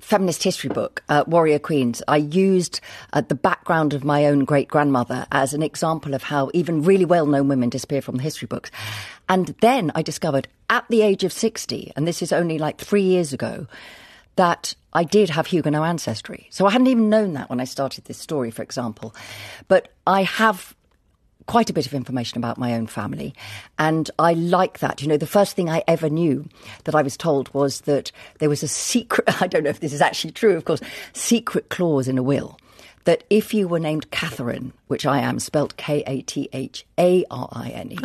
Speaker 10: feminist history book, Warrior Queens, I used the background of my own great-grandmother as an example of how even really well-known women disappear from the history books. And then I discovered at the age of 60, and this is only like 3 years ago, that I did have Huguenot ancestry. So I hadn't even known that when I started this story, for example. But I have quite a bit of information about my own family. And I like that. You know, the first thing I ever knew that I was told was that there was a secret, I don't know if this is actually true, of course, secret clause in a will that if you were named Catherine, which I am, spelt Katharine,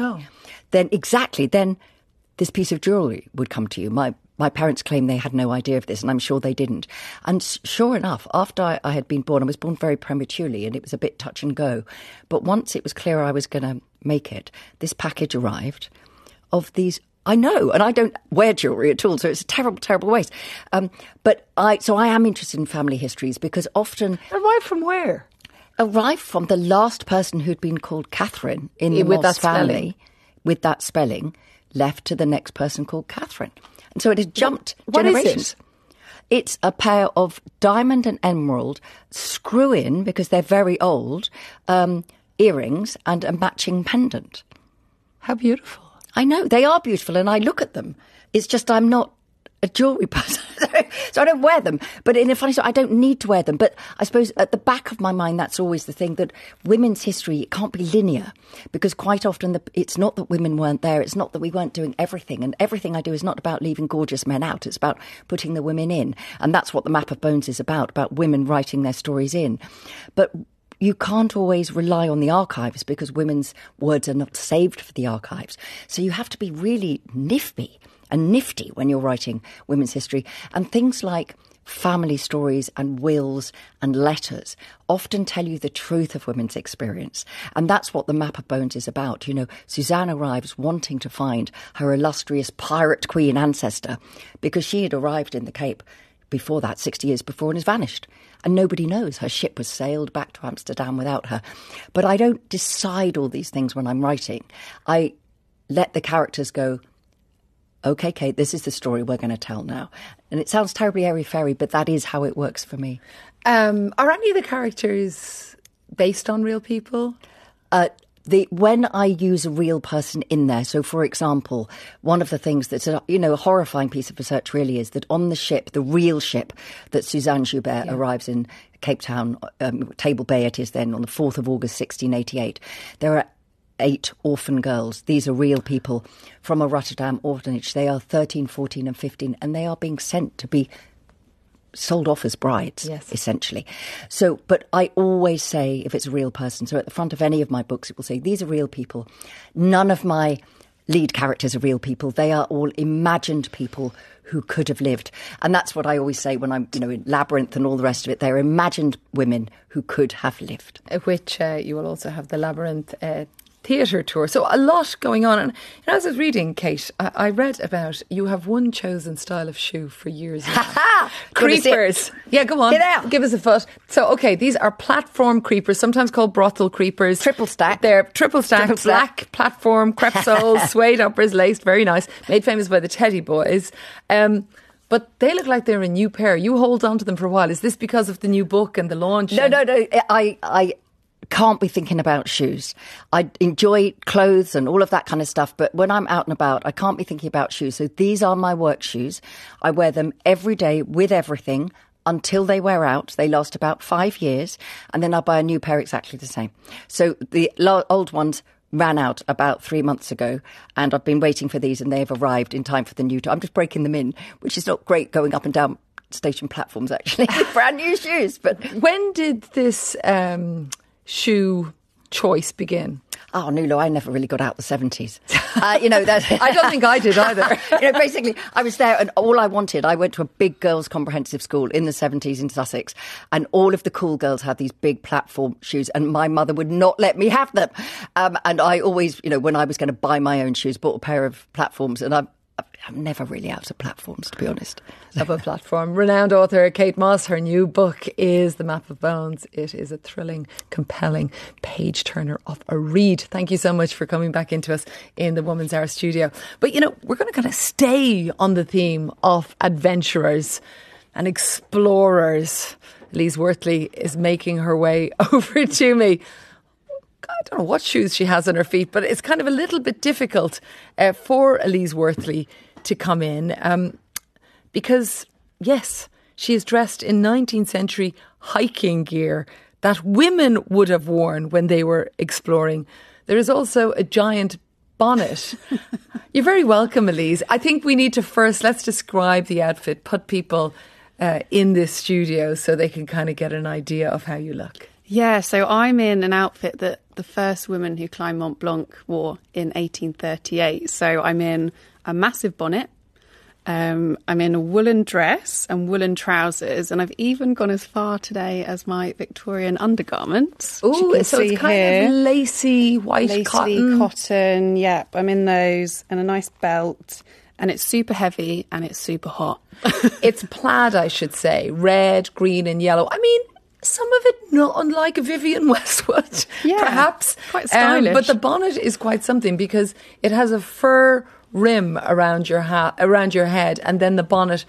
Speaker 10: then this piece of jewellery would come to you. My parents claim they had no idea of this, and I'm sure they didn't. And sure enough, after I had been born, I was born very prematurely, and it was a bit touch and go. But once it was clear I was going to make it, this package arrived of these. I know, and I don't wear jewellery at all, so it's a terrible, terrible waste. But I am interested in family histories because often...
Speaker 6: Arrived from where?
Speaker 10: Arrived from the last person who'd been called Catherine in the Moss family, with that spelling, left to the next person called Catherine. And so it has jumped generations.
Speaker 6: Is it?
Speaker 10: It's a pair of diamond and emerald screw-in, because they're very old, earrings and a matching pendant.
Speaker 6: How beautiful.
Speaker 10: I know, they are beautiful, and I look at them. It's just I'm not a jewellery person, so I don't wear them. But in a funny way, I don't need to wear them. But I suppose at the back of my mind, that's always the thing, that women's history, it can't be linear, because quite often it's not that women weren't there, it's not that we weren't doing everything. And everything I do is not about leaving gorgeous men out, it's about putting the women in. And that's what the Map of Bones is about women writing their stories in. But you can't always rely on the archives, because women's words are not saved for the archives. So you have to be really nifty when you're writing women's history. And things like family stories and wills and letters often tell you the truth of women's experience. And that's what the Map of Bones is about. You know, Suzanne arrives wanting to find her illustrious pirate queen ancestor, because she had arrived in the Cape before that, 60 years before, and has vanished. And nobody knows. Her ship was sailed back to Amsterdam without her. But I don't decide all these things when I'm writing. I let the characters go, OK, Kate, this is the story we're going to tell now. And it sounds terribly airy-fairy, but that is how it works for me.
Speaker 6: Are any of the characters based on real people?
Speaker 10: When I use a real person in there, so for example, one of the things that's a horrifying piece of research really is that on the ship, the real ship that Suzanne Joubert arrives in Cape Town, Table Bay it is then, on the 4th of August 1688, there are 8 orphan girls. These are real people from a Rotterdam orphanage. They are 13, 14 and 15, and they are being sent to be sold off as brides, essentially. So, but I always say, if it's a real person, so at the front of any of my books, it will say, these are real people. None of my lead characters are real people. They are all imagined people who could have lived. And that's what I always say when I'm, in Labyrinth and all the rest of it. They're imagined women who could have lived.
Speaker 6: Which you will also have the Labyrinth theatre tour. So a lot going on. And as I was reading, Kate, I read about you have one chosen style of shoe for years now. Creepers. Yeah, go on.
Speaker 10: Get out.
Speaker 6: Give us a foot. So, okay, these are platform creepers, sometimes called brothel creepers.
Speaker 10: Triple stack.
Speaker 6: They're triple stack, black platform, crepe soles, suede uppers, laced, very nice. Made famous by the Teddy Boys. But they look like they're a new pair. You hold on to them for a while. Is this because of the new book and the launch?
Speaker 10: No. I can't be thinking about shoes. I enjoy clothes and all of that kind of stuff, but when I'm out and about, I can't be thinking about shoes. So these are my work shoes. I wear them every day with everything until they wear out. They last about 5 years, and then I buy a new pair exactly the same. So the old ones ran out about 3 months ago, and I've been waiting for these, and they've arrived in time for the new. I'm just breaking them in, which is not great going up and down station platforms, actually. Brand new shoes. But
Speaker 6: when did this shoe choice begin?
Speaker 10: Oh, Nuala, I never really got out the 70s. I
Speaker 6: don't think I did either.
Speaker 10: Basically, I was there and all I wanted, I went to a big girls' comprehensive school in the 70s in Sussex, and all of the cool girls had these big platform shoes, and my mother would not let me have them. And I always, when I was going to buy my own shoes, bought a pair of platforms, and I'm never really out of platforms, to be honest.
Speaker 6: Of a platform. Renowned author Kate Moss, her new book is The Map of Bones. It is a thrilling, compelling page-turner of a read. Thank you so much for coming back into us in the Woman's Hour studio. But, we're going to kind of stay on the theme of adventurers. and explorers. Elise Wortley is making her way over to me. I don't know what shoes she has on her feet, but it's kind of a little bit difficult for Elise Wortley to come in because, yes, she is dressed in 19th century hiking gear that women would have worn when they were exploring. There is also a giant bonnet. You're very welcome, Elise. I think we need to first, let's describe the outfit, put people in this studio so they can kind of get an idea of how you look.
Speaker 11: Yeah, so I'm in an outfit that the first woman who climbed Mont Blanc wore in 1838. So I'm in a massive bonnet. I'm in a woolen dress and woolen trousers, and I've even gone as far today as my Victorian undergarments.
Speaker 6: Oh, so it's kind of lacy, white
Speaker 11: cotton. Yep, I'm in those, and a nice belt, and it's super heavy and it's super hot.
Speaker 6: It's plaid, I should say, red, green and yellow. I mean, some of it not unlike Vivienne Westwood, perhaps.
Speaker 11: Quite stylish.
Speaker 6: But the bonnet is quite something because it has a fur rim around your head, and then the bonnet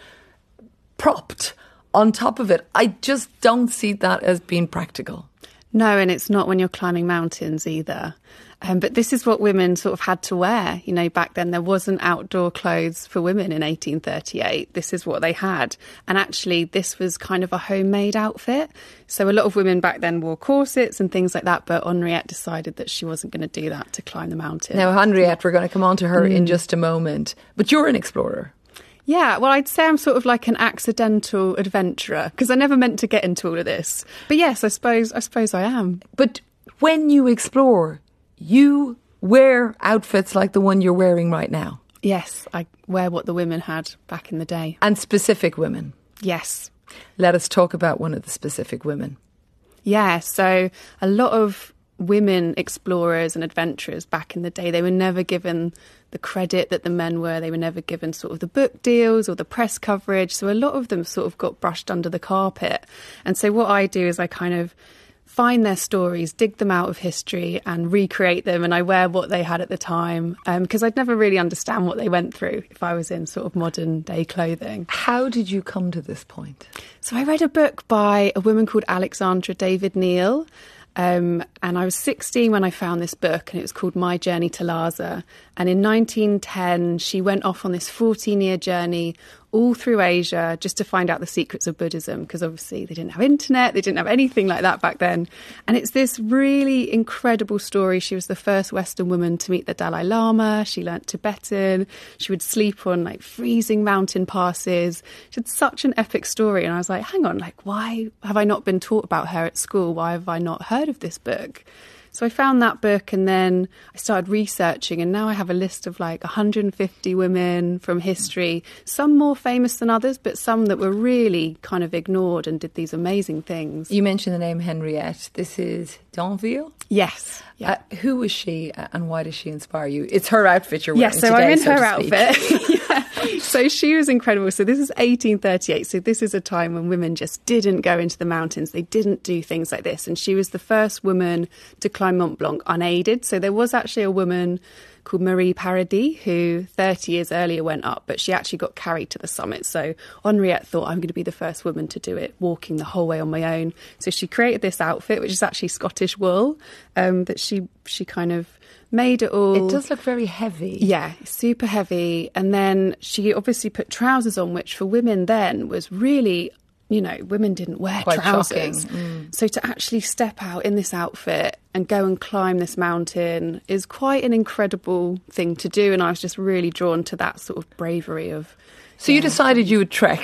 Speaker 6: propped on top of it. I just don't see that as being practical.
Speaker 11: No, and it's not when you're climbing mountains either. But this is what women sort of had to wear. You know, back then there wasn't outdoor clothes for women in 1838. This is what they had. And actually, this was kind of a homemade outfit. So a lot of women back then wore corsets and things like that. But Henriette decided that she wasn't going to do that to climb the mountain.
Speaker 6: Now, Henriette, we're going to come on to her in just a moment. But you're an explorer.
Speaker 11: Yeah, well, I'd say I'm sort of like an accidental adventurer because I never meant to get into all of this. But yes, I suppose I am.
Speaker 6: But when you explore, you wear outfits like the one you're wearing right now.
Speaker 11: Yes, I wear what the women had back in the day.
Speaker 6: And specific women.
Speaker 11: Yes.
Speaker 6: Let us talk about one of the specific women.
Speaker 11: Yeah, so a lot of women explorers and adventurers back in the day, they were never given the credit that the men were. They were never given sort of the book deals or the press coverage. So a lot of them sort of got brushed under the carpet. And so what I do is I kind of find their stories, dig them out of history and recreate them. And I wear what they had at the time because I'd never really understand what they went through if I was in sort of modern day clothing.
Speaker 6: How did you come to this point?
Speaker 11: So I read a book by a woman called Alexandra David Neal. And I was 16 when I found this book, and it was called My Journey to Lhasa. And in 1910, she went off on this 14-year journey all through Asia just to find out the secrets of Buddhism, because obviously they didn't have internet, they didn't have anything like that back then. And it's this really incredible story. She was the first Western woman to meet the Dalai Lama. She learnt Tibetan. She would sleep on like freezing mountain passes. She had such an epic story. And I was like, hang on, like, why have I not been taught about her at school? Why have I not heard of this book? So I found that book, and then I started researching, and now I have a list of like 150 women from history, some more famous than others, but some that were really kind of ignored and did these amazing things.
Speaker 6: You mentioned the name Henriette. This is d'Anville?
Speaker 11: Yes. Yeah.
Speaker 6: Who was she and why does she inspire you? It's her outfit you're wearing today,
Speaker 11: so I'm in her outfit. Yeah. So she was incredible. So this is 1838. So this is a time when women just didn't go into the mountains. They didn't do things like this. And she was the first woman to climb Mont Blanc unaided. So there was actually a woman called Marie Paradis who 30 years earlier went up, but she actually got carried to the summit. So Henriette thought, I'm going to be the first woman to do it, walking the whole way on my own. So she created this outfit, which is actually Scottish wool, that she kind of made it all.
Speaker 6: It does look very heavy.
Speaker 11: Yeah, super heavy. And then she obviously put trousers on, which for women then was really, you know, women didn't wear
Speaker 6: quite
Speaker 11: trousers.
Speaker 6: Shocking.
Speaker 11: So to actually step out in this outfit and go and climb this mountain is quite an incredible thing to do. And I was just really drawn to that sort of bravery of...
Speaker 6: So you decided you would trek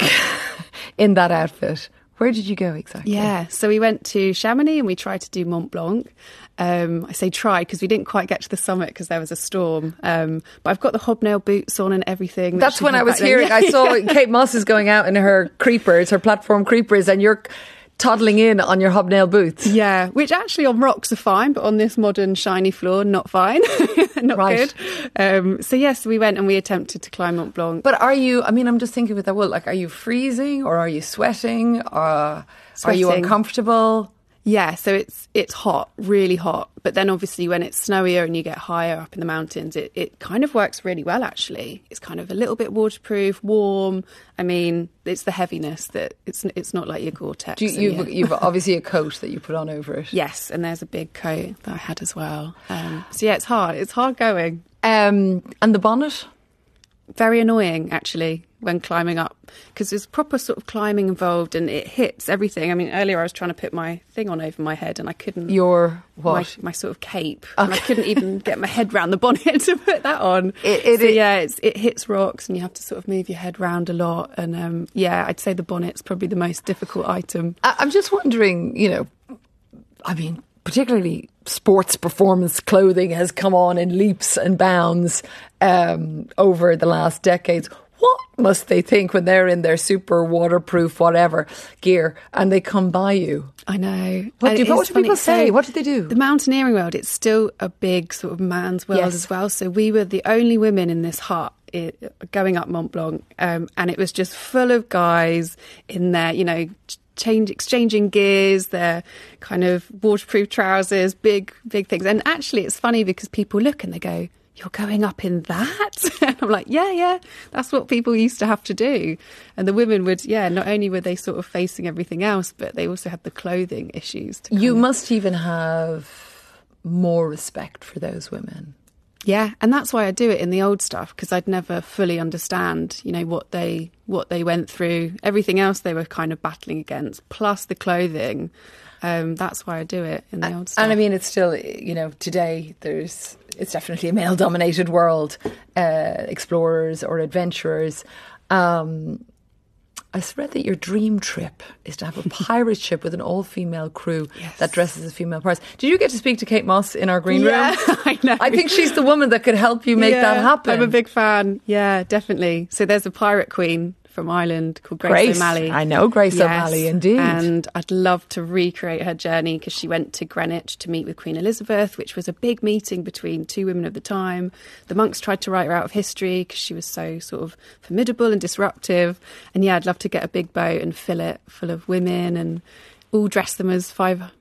Speaker 6: in that outfit. Where did you go exactly?
Speaker 11: Yeah, so we went to Chamonix and we tried to do Mont Blanc. I say tried because we didn't quite get to the summit because there was a storm. But I've got the hobnail boots on and everything.
Speaker 6: That's when I was hearing, I saw Kate Moss is going out in her creepers, her platform creepers, and you're toddling in on your hobnail boots.
Speaker 11: Yeah, which actually on rocks are fine, but on this modern shiny floor, not fine. Not
Speaker 6: right.
Speaker 11: Good. So yes, we went and we attempted to climb Mont Blanc.
Speaker 6: But are you, I mean, I'm just thinking with that wool, like, are you freezing or are you sweating? Are you uncomfortable?
Speaker 11: Yeah, so it's hot, really hot. But then obviously when it's snowier and you get higher up in the mountains, it kind of works really well, actually. It's kind of a little bit waterproof, warm. I mean, it's the heaviness that it's not like your Gore-Tex.
Speaker 6: You've obviously a coat that you put on over it.
Speaker 11: Yes, and there's a big coat that I had as well. So yeah, it's hard. It's hard going.
Speaker 6: And the bonnet?
Speaker 11: Very annoying, actually, when climbing up, because there's proper sort of climbing involved and it hits everything. I mean, earlier I was trying to put my thing on over my head and I couldn't.
Speaker 6: Your what?
Speaker 11: My sort of cape. Okay. And I couldn't even get my head round the bonnet to put that on. It hits rocks and you have to sort of move your head round a lot. And I'd say the bonnet's probably the most difficult item.
Speaker 6: I'm just wondering, particularly sports performance clothing has come on in leaps and bounds over the last decades. What must they think when they're in their super waterproof whatever gear and they come by you?
Speaker 11: I know.
Speaker 6: What do people say? What do they do?
Speaker 11: The mountaineering world, it's still a big sort of man's world as well. So we were the only women in this hut going up Mont Blanc, and it was just full of guys in there, exchanging gears, their kind of waterproof trousers, big things. And actually it's funny because people look and they go, "You're going up in that?" And I'm like, yeah, that's what people used to have to do. And the women would, not only were they sort of facing everything else, but they also had the clothing issues.
Speaker 6: You must even have more respect for those women.
Speaker 11: Yeah, and that's why I do it in the old stuff, because I'd never fully understand, what they went through, everything else they were kind of battling against, plus the clothing. That's why I do it in the old stuff.
Speaker 6: And I mean, it's still, today it's definitely a male-dominated world, explorers or adventurers. I read that your dream trip is to have a pirate ship with an all-female crew that dresses as female pirates. Did you get to speak to Kate Moss in our green room?
Speaker 11: I know.
Speaker 6: I think she's the woman that could help you make that happen.
Speaker 11: I'm a big fan. Yeah, definitely. So there's a pirate queen from Ireland called Grace O'Malley.
Speaker 6: I know Grace O'Malley, indeed.
Speaker 11: And I'd love to recreate her journey because she went to Greenwich to meet with Queen Elizabeth, which was a big meeting between two women of the time. The monks tried to write her out of history because she was so sort of formidable and disruptive. And I'd love to get a big boat and fill it full of women and all dress them as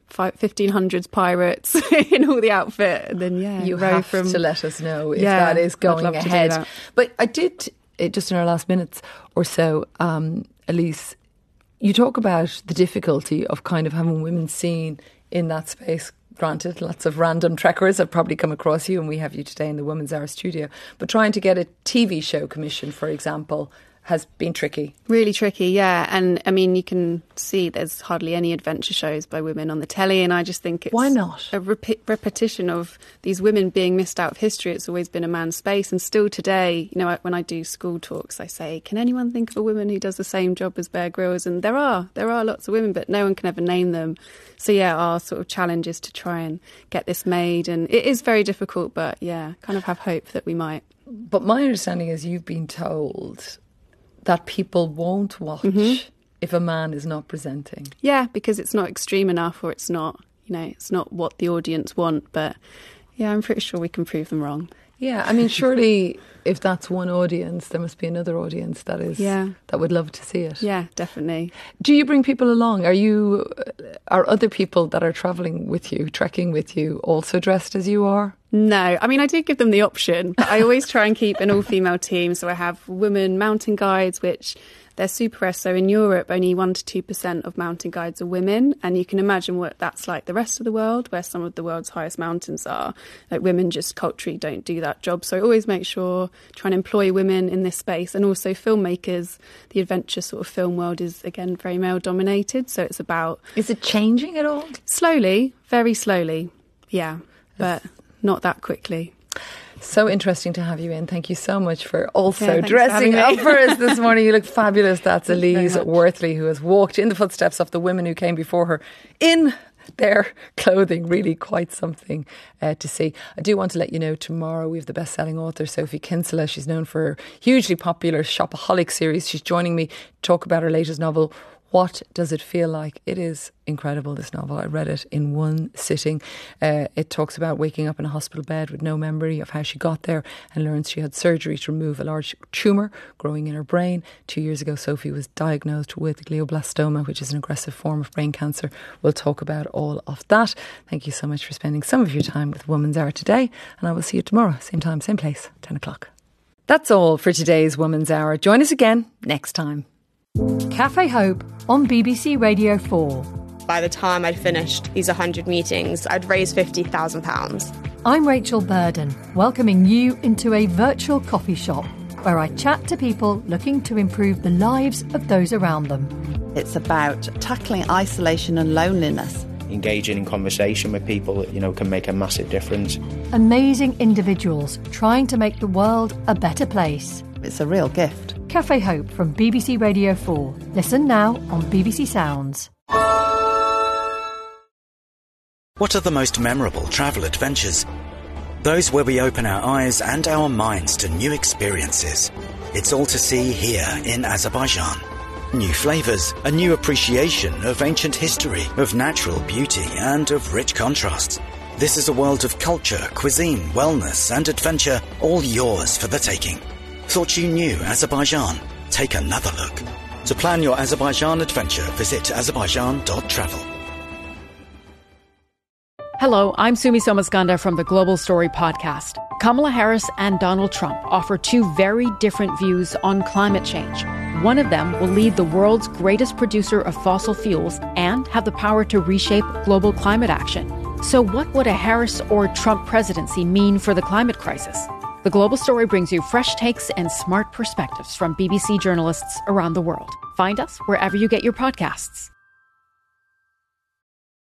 Speaker 11: 1500s pirates in all the outfit. And then,
Speaker 6: you have to let us know if that is going ahead. But I did... just in our last minutes or so, Elise, you talk about the difficulty of kind of having women seen in that space. Granted, lots of random trekkers have probably come across you, and we have you today in the Women's Hour studio. But trying to get a TV show commissioned, for example, has been tricky.
Speaker 11: Really tricky, yeah. And I mean, you can see there's hardly any adventure shows by women on the telly, and I just think it's...
Speaker 6: Why not?
Speaker 11: A repetition of these women being missed out of history. It's always been a man's space, and still today, when I do school talks, I say, can anyone think of a woman who does the same job as Bear Grylls? And there are lots of women, but no one can ever name them. So our sort of challenge is to try and get this made, and it is very difficult, but kind of have hope that we might.
Speaker 6: But my understanding is you've been told that people won't watch if a man is not presenting.
Speaker 11: Yeah, because it's not extreme enough, or it's not, it's not what the audience want. But I'm pretty sure we can prove them wrong.
Speaker 6: Yeah, I mean, surely if that's one audience, there must be another audience that would love to see it.
Speaker 11: Yeah, definitely.
Speaker 6: Do you bring people along? Are other people that are travelling with you, trekking with you, also dressed as you are?
Speaker 11: No, I mean, I do give them the option, but I always try and keep an all-female team. So I have women mountain guides, which they're super rare. So in Europe, only 1% to 2% of mountain guides are women. And you can imagine what that's like the rest of the world, where some of the world's highest mountains are. Like, women just culturally don't do that job. So I always make sure, try and employ women in this space. And also filmmakers. The adventure sort of film world is, again, very male-dominated. So it's about...
Speaker 6: Is it changing at all?
Speaker 11: Slowly, very slowly, yeah. But not that quickly.
Speaker 6: So interesting to have you in. Thank you so much for also dressing up for us this morning. You look fabulous. That's Elise Worthley, who has walked in the footsteps of the women who came before her in their clothing. Really quite something to see. I do want to let you know, tomorrow we have the best-selling author Sophie Kinsella. She's known for her hugely popular Shopaholic series. She's joining me to talk about her latest novel, What does it feel like? It is incredible, this novel. I read it in one sitting. It talks about waking up in a hospital bed with no memory of how she got there, and learns she had surgery to remove a large tumour growing in her brain. 2 years ago, Sophie was diagnosed with glioblastoma, which is an aggressive form of brain cancer. We'll talk about all of that. Thank you so much for spending some of your time with Woman's Hour today, and I will see you tomorrow, same time, same place, 10 o'clock. That's all for today's Woman's Hour. Join us again next time.
Speaker 12: Cafe Hope on BBC Radio 4.
Speaker 13: By the time I'd finished these 100 meetings, I'd raised £50,000.
Speaker 12: I'm Rachel Burden, welcoming you into a virtual coffee shop where I chat to people looking to improve the lives of those around them.
Speaker 14: It's about tackling isolation and loneliness.
Speaker 15: Engaging in conversation with people, can make a massive difference.
Speaker 12: Amazing individuals trying to make the world a better place.
Speaker 14: It's a real gift.
Speaker 12: Cafe Hope from BBC Radio 4. Listen now on BBC Sounds.
Speaker 3: What are the most memorable travel adventures? Those where we open our eyes and our minds to new experiences. It's all to see here in Azerbaijan. New flavours, a new appreciation of ancient history, of natural beauty and of rich contrasts. This is a world of culture, cuisine, wellness and adventure, all yours for the taking. Thought you knew Azerbaijan? Take another look. To plan your Azerbaijan adventure, visit azerbaijan.travel.
Speaker 4: Hello, I'm Sumi Somaskanda from the Global Story podcast. Kamala Harris and Donald Trump offer two very different views on climate change. One of them will lead the world's greatest producer of fossil fuels and have the power to reshape global climate action. So what would a Harris or Trump presidency mean for the climate crisis? The Global Story brings you fresh takes and smart perspectives from BBC journalists around the world. Find us wherever you get your podcasts.